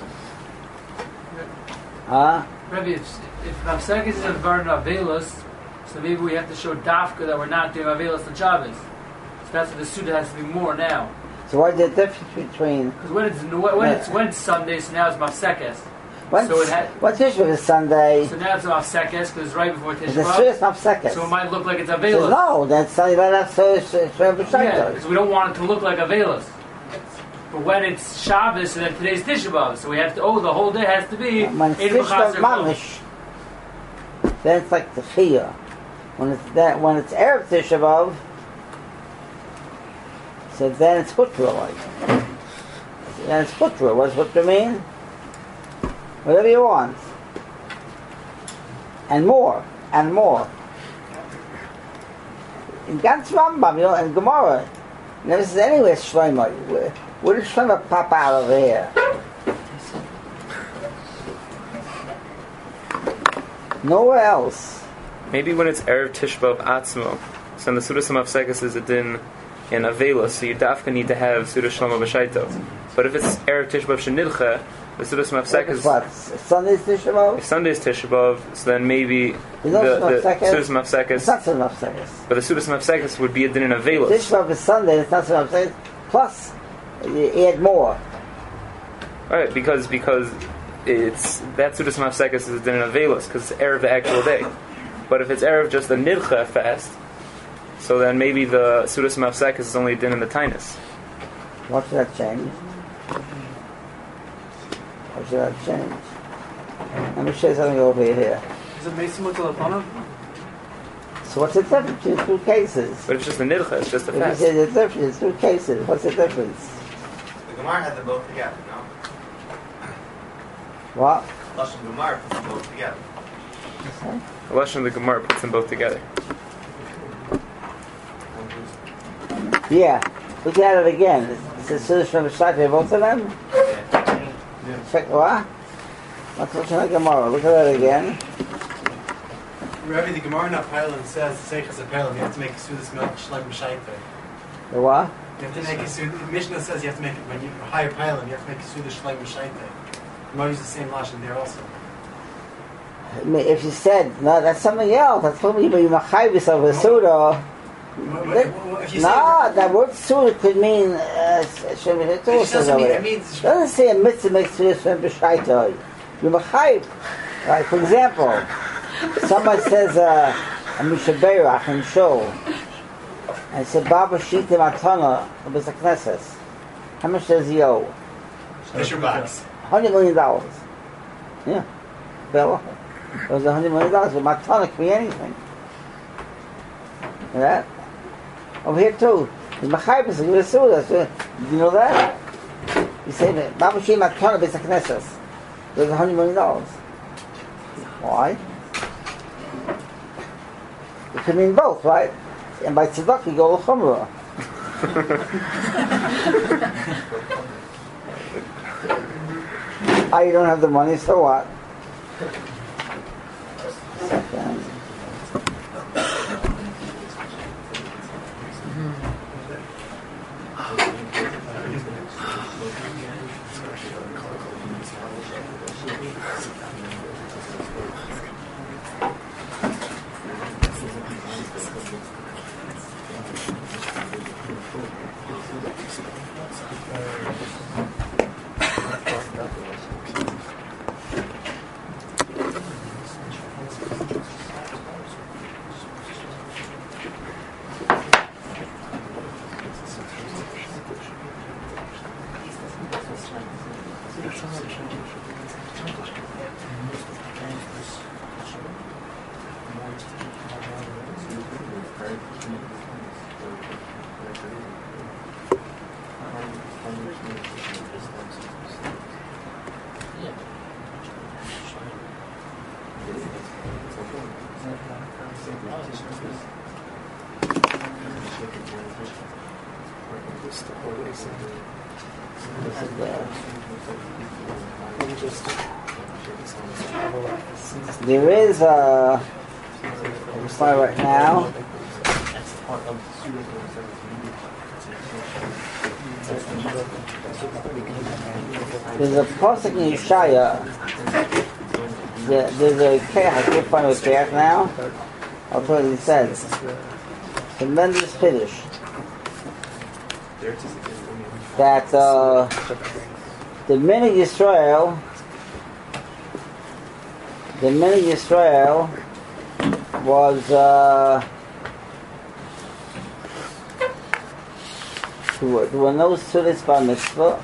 Huh? Rebbe, if, if Mafsekes is a burden of Avelos, so maybe we have to show Dafka that we're not doing Avelos on Shabbos. So that's what the Suda has to be more now. So what's the difference between Because when it's when it's when it's Sunday, so now it's Mafsekes. what's So it had- what's Tisha B'Av is Sunday? So now it's Mafsekes because it's right before It's Tisha the B'Av. serious Mafsekes. So it might look like it's Says, Avelos. no, that's Sunday, but that's serious shem Yeah, b'shaitoi. because we don't want it to look like Avelos. But when it's Shabbos and then today's Tisha B'Av, so we have to. Oh, the whole day has to be. When it's Ein Tisha B'Chazer B'Av Kol. mamish, then it's like the Chiyah. When it's that, when it's Erev Tisha B'Av, so then it's Hutra like. Then it's Hutra. What's Hutra mean? Whatever you want. And more. And more. In Gantz Rambam, you know, in Gemara, it never says anywhere Shlomo. Where, where did Shlomo pop out over here? Nowhere else. Maybe when it's Erev Tisha B'Av Atzmo, so in the Sudas Mafsekes is a din in Avela, so you dafka need to have Sudas Shlomo B'Shaito. But if it's Erev Tisha B'Av Shenidcha, the Sudas Mafsekes, What? Sunday's Tisha B'Av? if Sunday is Tisha B'Av, so then maybe the, You know the Mafsekes? Sudas It's Mafsekes, not so enough seconds. but the Sudas Mafsekes would be a din in Avelos. Tisha B'Av is Sunday, it's not so enough seconds. Plus, you add more. Right, because because it's that Sudas Mafsekes is a din in Avelos, because it's Erev the actual day. But if it's Erev just the Nidcha fast, so then maybe the Sudas Mafsekes is only a din in the Tainus. What should that change? What should that change? Let me show you something over here. Is it Mason Mutalapana? So what's the difference in two cases? But it's just a nidcha, it's just a If you fast. say the difference in two cases, what's the difference? The Gemara had them both together, no? What? Lashon Gemara puts them both together. The Lashon of the Gemara puts them both together. Yeah. Look at it again. It says Sudash from Shaifa, both of them? Yeah. Check what? What's looking like Gemara? Look at it again. Rabbi, the Gemara in Apaylan says, Seichas Apaylan, you have to make a Sudas Shlem B'Shaife. The what? You have to make a Sudas, the Mishnah says you have to make it, when you hire Apaylan, you have to make a Sudas Shlem B'Shaife. You might use the same Lashon there also. I mean, if you said, no, that's something else. That's probably you machayvis of a Suda. If you say, No, that word Suda could mean uh, Shem it just doesn't mean, it It means, doesn't say a mitzvah makes Suda Shem B'Shaitoi. You machayiv. Right, for example, somebody says uh, a Mishaberach in Shul, and said, Baba Shita Matana, B'Sa Knesses. How much does he owe? Fisher Box. Hundred million dollars. Yeah. Bella. It was a hundred million dollars, but Matana could be anything. Yeah? Over here too. The Machaibus are going to sue us. Do you know that? You say that Baba Shita Matana B'Sa Knesses. There's a hundred million dollars. Why? It could mean both, right? And by tzedakah you go l'chumrah. Ah, you don't have the money, so what? Second. There is a I'm sorry right now. There's a pasuk in Yeshaya. There's a kech. I can't find a kech now. I'll tell you what he says. Tremendous finish. That uh, the men of Yisrael, the men of Yisrael was uh, there were, there were no sudas bar mitzvah,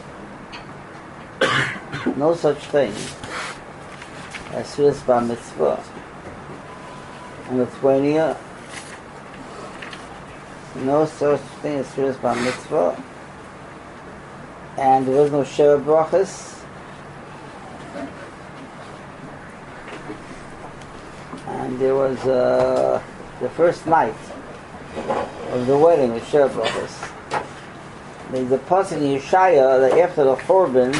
no such thing as sudas bar mitzvah. On Lithuania, no such thing as sudas bar mitzvah. And there was no Sheva Brachas. And there was uh, the first night of the wedding with Sheva Brachas. There's a pasuk in Yeshaya that after the Churban,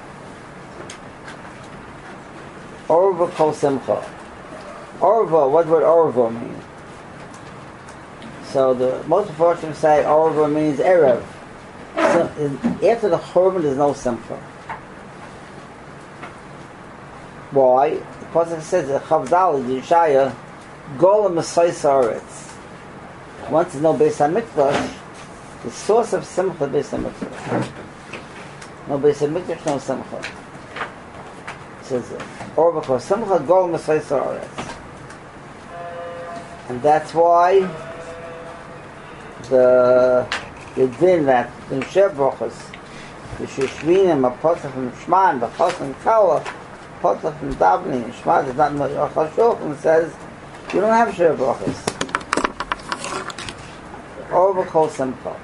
Orva kol simcha. Orva, what would Orva mean? So the most unfortunate say Orva means Erev. So, after the Churban, there's no simcha. Why? The pasuk says that Chavdal, the Yeshaya, Golem Mesayis Haaretz. Once there's no Beis HaMikdash, the source of simcha is Beis HaMikdash. No Beis HaMikdash, no simcha. It says, Or because simcha Golem Mesayis Haaretz. And that's why the the din that in Shebrachas, the Shishvinim, a Potach from Shman, the Chos and Kala, Potach from Davni, Shman is not Chashok, and says, you don't have Shebrachas. Over Kol Simcha.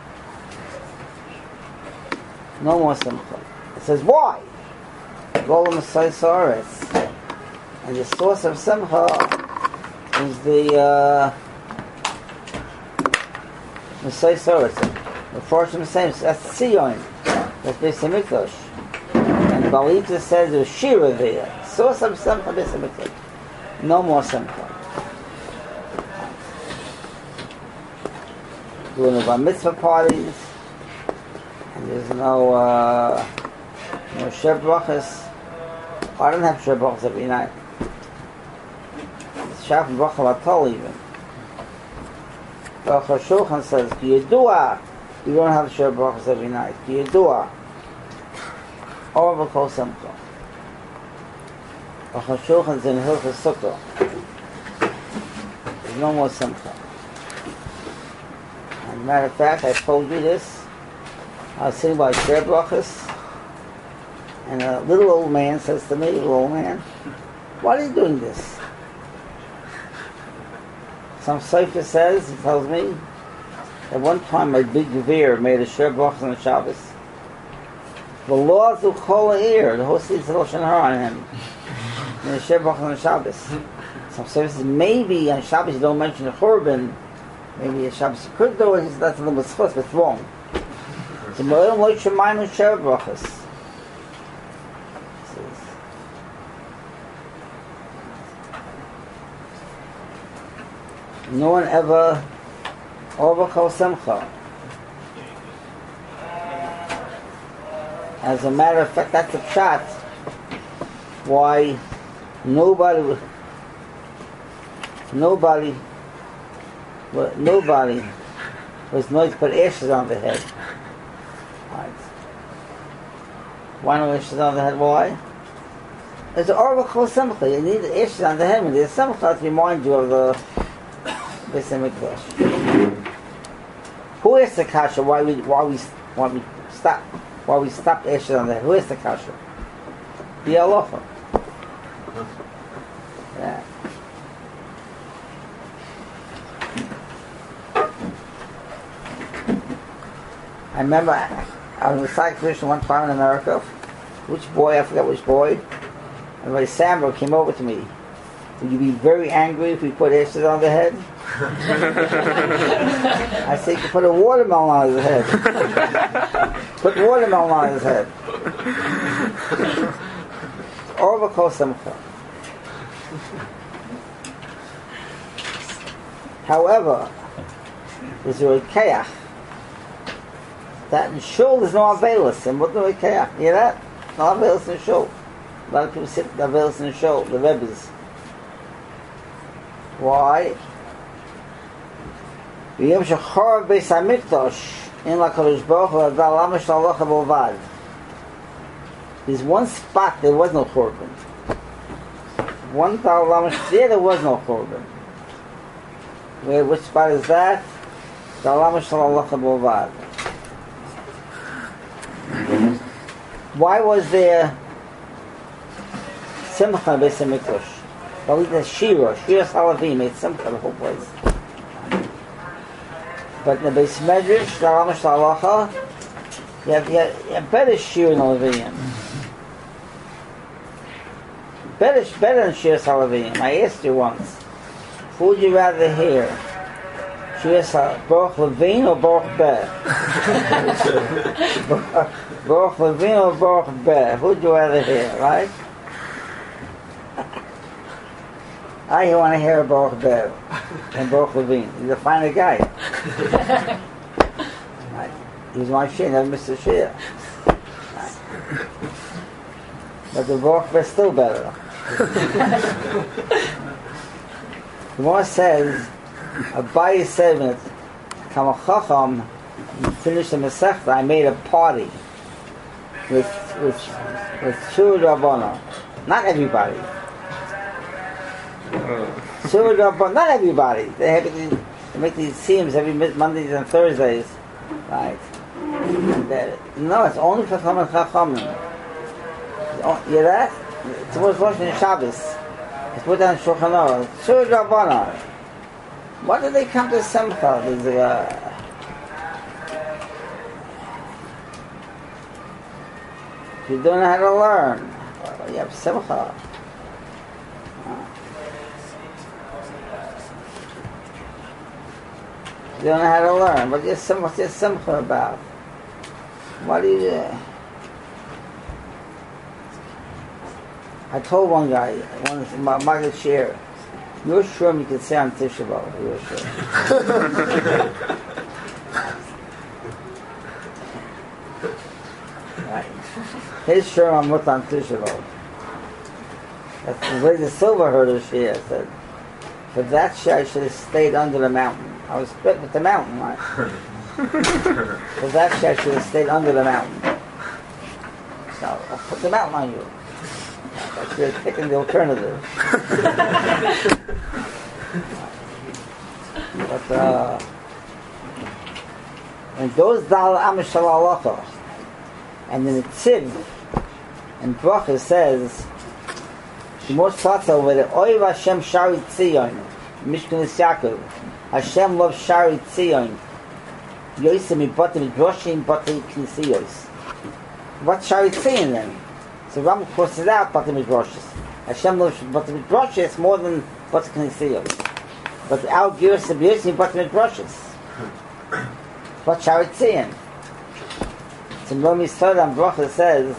No more Simcha. It says, why? Golem Saisaris. And the source of Simcha is the uh, Saisaris. The fortune same. That's Sion. That's Beis HaMikdash. And Balita says there's Shira there. Source of Simcha, Beis HaMikdash. No more Simcha. Doing the Bar Mitzvah parties. And there's no, uh, no Shir Brachas. I don't have Shir Brachas every night. It's Shaf Bracha Latol even. The Shulchan says, Ki Yedua, you don't have Shir Brachas every night. Ki Yedua. Or V'kol Simcha. The Shulchan is in Hilchas Sukkah. There's no more Simcha. As a matter of fact, I told you this. I was sitting by Shir Brachas, and a little old man says to me, little old man, why are you doing this? Some Sefer says, he tells me, at one time my big Gevir made a Shir Brachas on Shabbos. The laws of Kol Ha'ir, the host needs Lashon Hara on him. And the Shir Brachas on Shabbos. Some Sefer says, maybe on Shabbos you don't mention the Churban, maybe on Shabbos you could do it, that's a little bit schus, but it's wrong. So Mo'elim Lo Shemayim Shir Brachas. No one ever over Kol Simcha. As a matter of fact, that's a shot why nobody, nobody, nobody was not to put ashes on the head. Right. Why no ashes on the head? Why? It's an over Kol Simcha. You need ashes on the head when there's Simcha to remind you of the Beis HaMikdash. Who is the kasha? Why we why we why we stop? Why we stopped ashes on the head? Who is the kasha? The halacha. Yeah. I remember I, I was a psychiatrist one time in America. Which boy? I forget which boy. And my Sambo came over to me. Would you be very angry if we put ashes on the head? I said, you put a watermelon on his head. Put watermelon on his head. Over Kol Simcha. However, there's a Keach. That in Shul there's no Avelis. And what do we Keach? You hear that? No Avelis in Shul. A lot of people sit in Avelis in Shul, the Rebbes. Why? V'yem shechor Beis HaMikdash in LaKadosh Baruch Hu Adal Lama Shalocha Bovad. There's one spot there was no Korban. One Dal Lama there there was no Korban. Where which spot is that? Dal Lama Shalocha Bovad. Why was there Simcha Beis HaMikdash? Well, it's Shira, Shira Salavim, made Simcha the whole place. But in the Beis Medrash, the Ramash Halacha, you have, you have, you have better Shira Salavim. Better, better than Shira Salavim. I asked you once, who would you rather hear? Shira Salavim, Baruch Levine or Baruch Beh? Baruch Levine or Baruch Beh? Who would you rather hear, right? I want to hear Baruch Bev and Baruch Levine. He's a finer guy. Right. He's my share, never missed a share. Right. But the Baruch Bev is still better. The Gemara says, Abaye said when Kama Chacham finished the Masechta, I made a party with with with Shur Rabbana. Not everybody. So not everybody. They have these, they make these teams every Mondays and Thursdays, right? And, uh, no, it's only for Chacham and Chachamim. You hear that? It's what's watching in Shabbos. It's put down Shulchan Aruch. Shur Rabbana. Why do they come to Simcha? These uh, If you don't know how to learn, well, you have simcha. You don't know how to learn. What is what's your simcha about? What do you do? I told one guy, one my market share, you're sure you can say on Tisha B'Av. You're sure. Right. His sure I'm with on Tisha B'Av. That's the way the silver herder share said. For that share I should have stayed under the mountain. I was split with the mountain, right? For that share I should have stayed under the mountain. So I'll put the mountain on you. I should have taken the alternative. But uh, and those dal amishal halacha, and then the tziv and bracha says the more starts over the oiv Hashem shari tzion mishkan Yaakov. Hashem loves shari tzion. Yosem ibatim droshim batim knisiyos. What's shari tzion then? So Ram crosses out batim droshes. Hashem loves batim droshes more than batim knisiyos. But our gears to be using batim droshes. What's shari tzion? So Romi Sodam Bracha says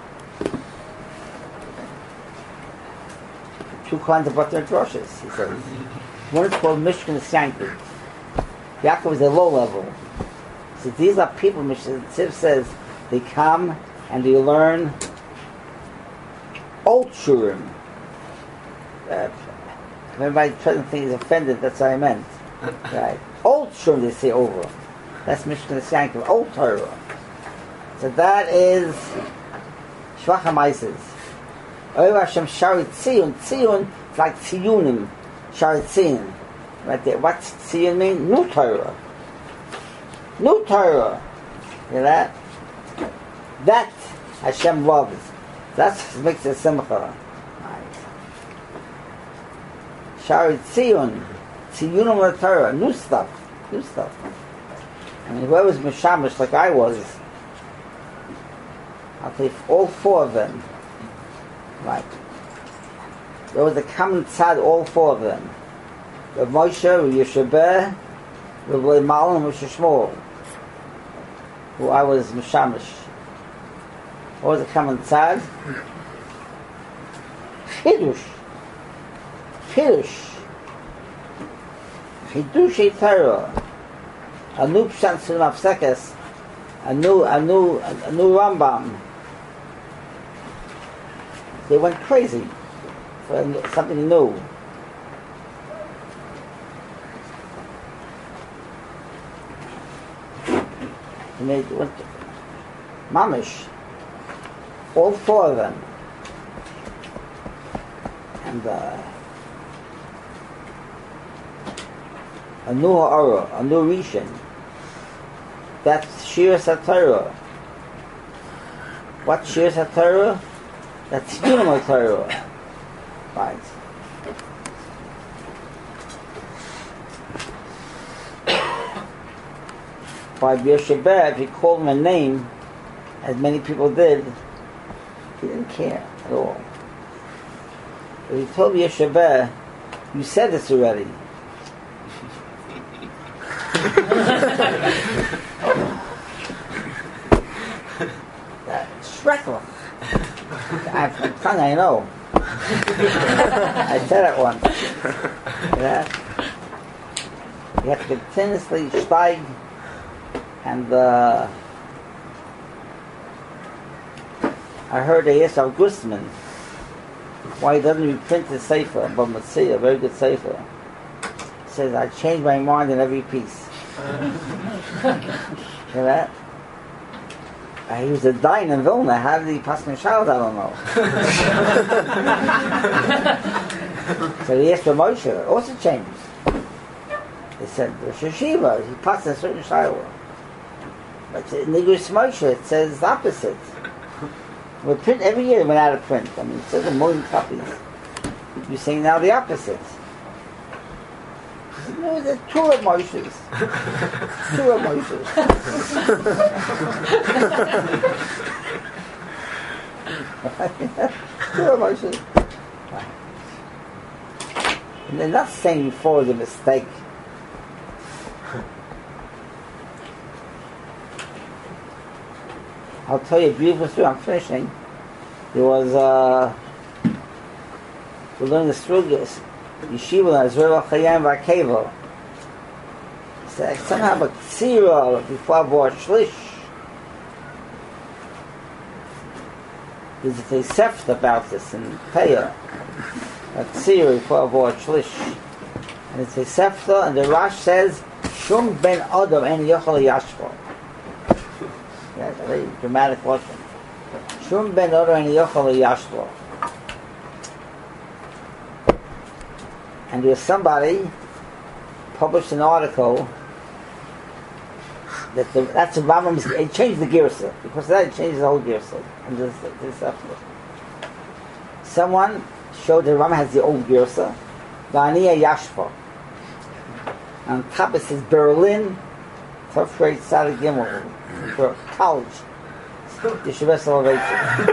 two kinds of batim droshes. He says one is called Mishkan Yaakov. Yaakov is a low level. So these are people. Mishnah Tziv says they come and they learn old shurim. Uh, everybody present thing is offended. That's what I meant. Right? Old shurim they say over. That's Mishkan Yaakov. Old Torah. So that is Shvach HaMaises. Oiv Hashem Shari Tziyun. Tziyun is like Tziyunim. Shari Tziyun. Right there. What's Tziyun mean? New Torah. New Torah. You know that? That Hashem loves. That's what makes it simcha. Right. Shari Tziyun. Tziyunim of Torah. New stuff. New stuff. I mean, whoever's Mishamish like I was, I'll take all four of them. Right. There was a common tzad, all four of them. Rav Moshe, Rav Yeshua, Rav Leimal, and Rav Shmuel, who I was Mishamish. What was the common tzad? Chidush. Chidush. Chidush Torah. A new Pshat Sulam Afsekes. A new, a new, a new Rambam. They went crazy for something new. And they went to Mamish, all four of them. And uh, a new Ha'ara, a new Rishon. That's Shir HaTorah. What Shir HaTorah? That's Tziyunim HaTorah. Right. By Yeshua, if he called him a name, as many people did, he didn't care at all. But he told Yeshua, you said this already. Shrekler. I'm tongue, I know. I said it once. Yeah. You have to continuously steig, and uh, I heard a Yisrael Gustman why he doesn't reprint the Sefer, but Matzia, a very good Sefer. He says, I change my mind in every piece. Hear that? Uh, he was a dine in Vilna. How did he pass my child? I don't know. So he asked for Moshe. Also changes. They said, Rosh Hashiva, he passed a certain child. But in the English Moshe, it says the opposite. We print every year, went out of print. I mean, it says a million copies. You're saying now the opposite. He said, no, there's two of Moshe's. Two of Moshe's. Sure, Moshe. And they're not saying before the mistake. I'll tell you a beautiful story. I'm finishing. There was uh, we're learning the Strugis Yeshiva Azrael Chayam Vakeva. Somehow a tzira before I bought shlish. There's a seft about this in Peah. A tzira before I bought shlish. And it's a sefta, and the Rash says, Shum ben Adam en yochel yashvo. That's a very dramatic lesson. Shum ben Adam en yochel yashvo. And there's somebody published an article that the, that's a Rambam. It changed the girsa because of that it changed the whole girsa. And this, this someone showed that Rambam has the old girsa, Vaniya Yashva. On top it says Berlin, third grade Saturday Gimel for college. Yeshiva Salvation.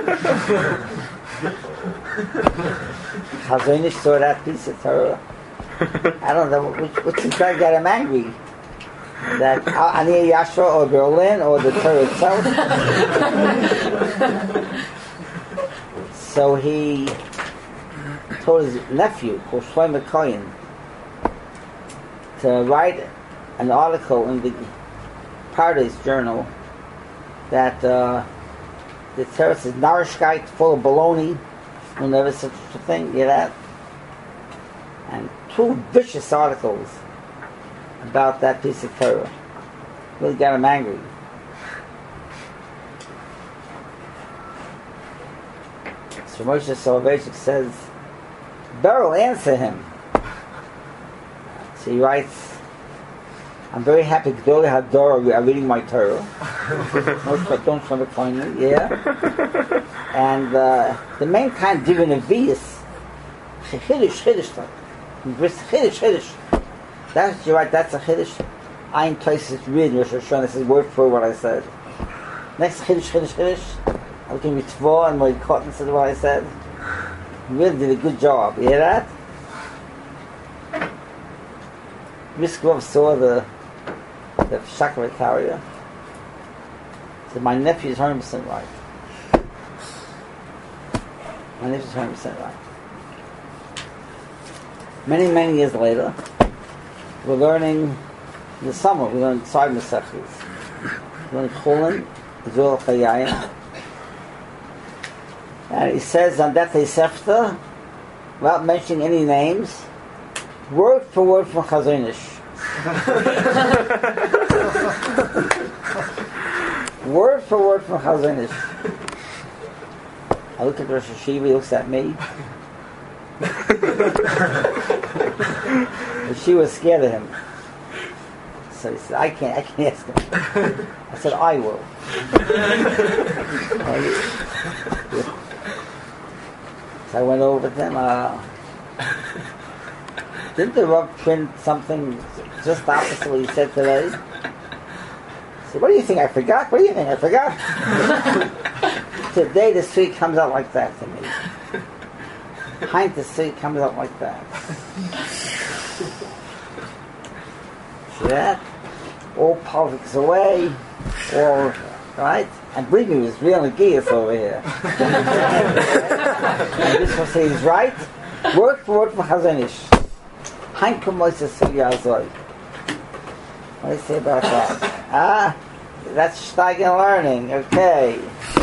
Chazonish saw that piece of Torah. I don't know which, which is trying to get him angry. That Aniya Yashva or Berlin or the Torah itself. So he told his nephew, called Shlomo Cohen, to write an article in the Paradise Journal that uh, the Torah is Narishkeit, full of baloney. There'll never such a thing, you hear that? And two vicious articles about that piece of Torah. Really got him angry. So Moshe Soloveitchik says, Beryl, answer him. So he writes, I'm very happy Gdolei Hador are reading my Torah. Most but don't want to find me, yeah. And uh, the main kind of divin of V is Chiddush, Chiddush, Chiddush, Chiddush. That's you're right. That's a Chiddush. Ein Tois is reading Rosh Hashanah. This is word for what I said. Next Chiddush, Chiddush, Chiddush. I look at Mitzvah and my cotton said what I said. You really did a good job. You hear that? Miskov saw the the Shakra carrier. Said my nephew is one hundred percent right. My nephew is one hundred percent right. Many, many years later, we're learning in the summer, we learn Tzad Mesechus. We learn Chulin, Zul Chayayim. And he says on that Sefta, without mentioning any names, word for word from Chazonish. Word for word from Chazonish. I look at Rosh Hashiva, he looks at me. And she was scared of him. So he said, I can't, I can't ask him. I said, I will. So I went over to him. Uh, didn't the Rav print something just opposite what he said today? I said, what do you think? I forgot? What do you think? I forgot? Today the suit comes out like that to me. Behind the suit comes out like that. See that? All politics away. All, right? And believe me, it was real Nagias over here. And this one says right. Word for word from Chazonish. Hankum Moshe Sugya Azoi. What do you say about that? Ah, that's Steigen learning. Okay.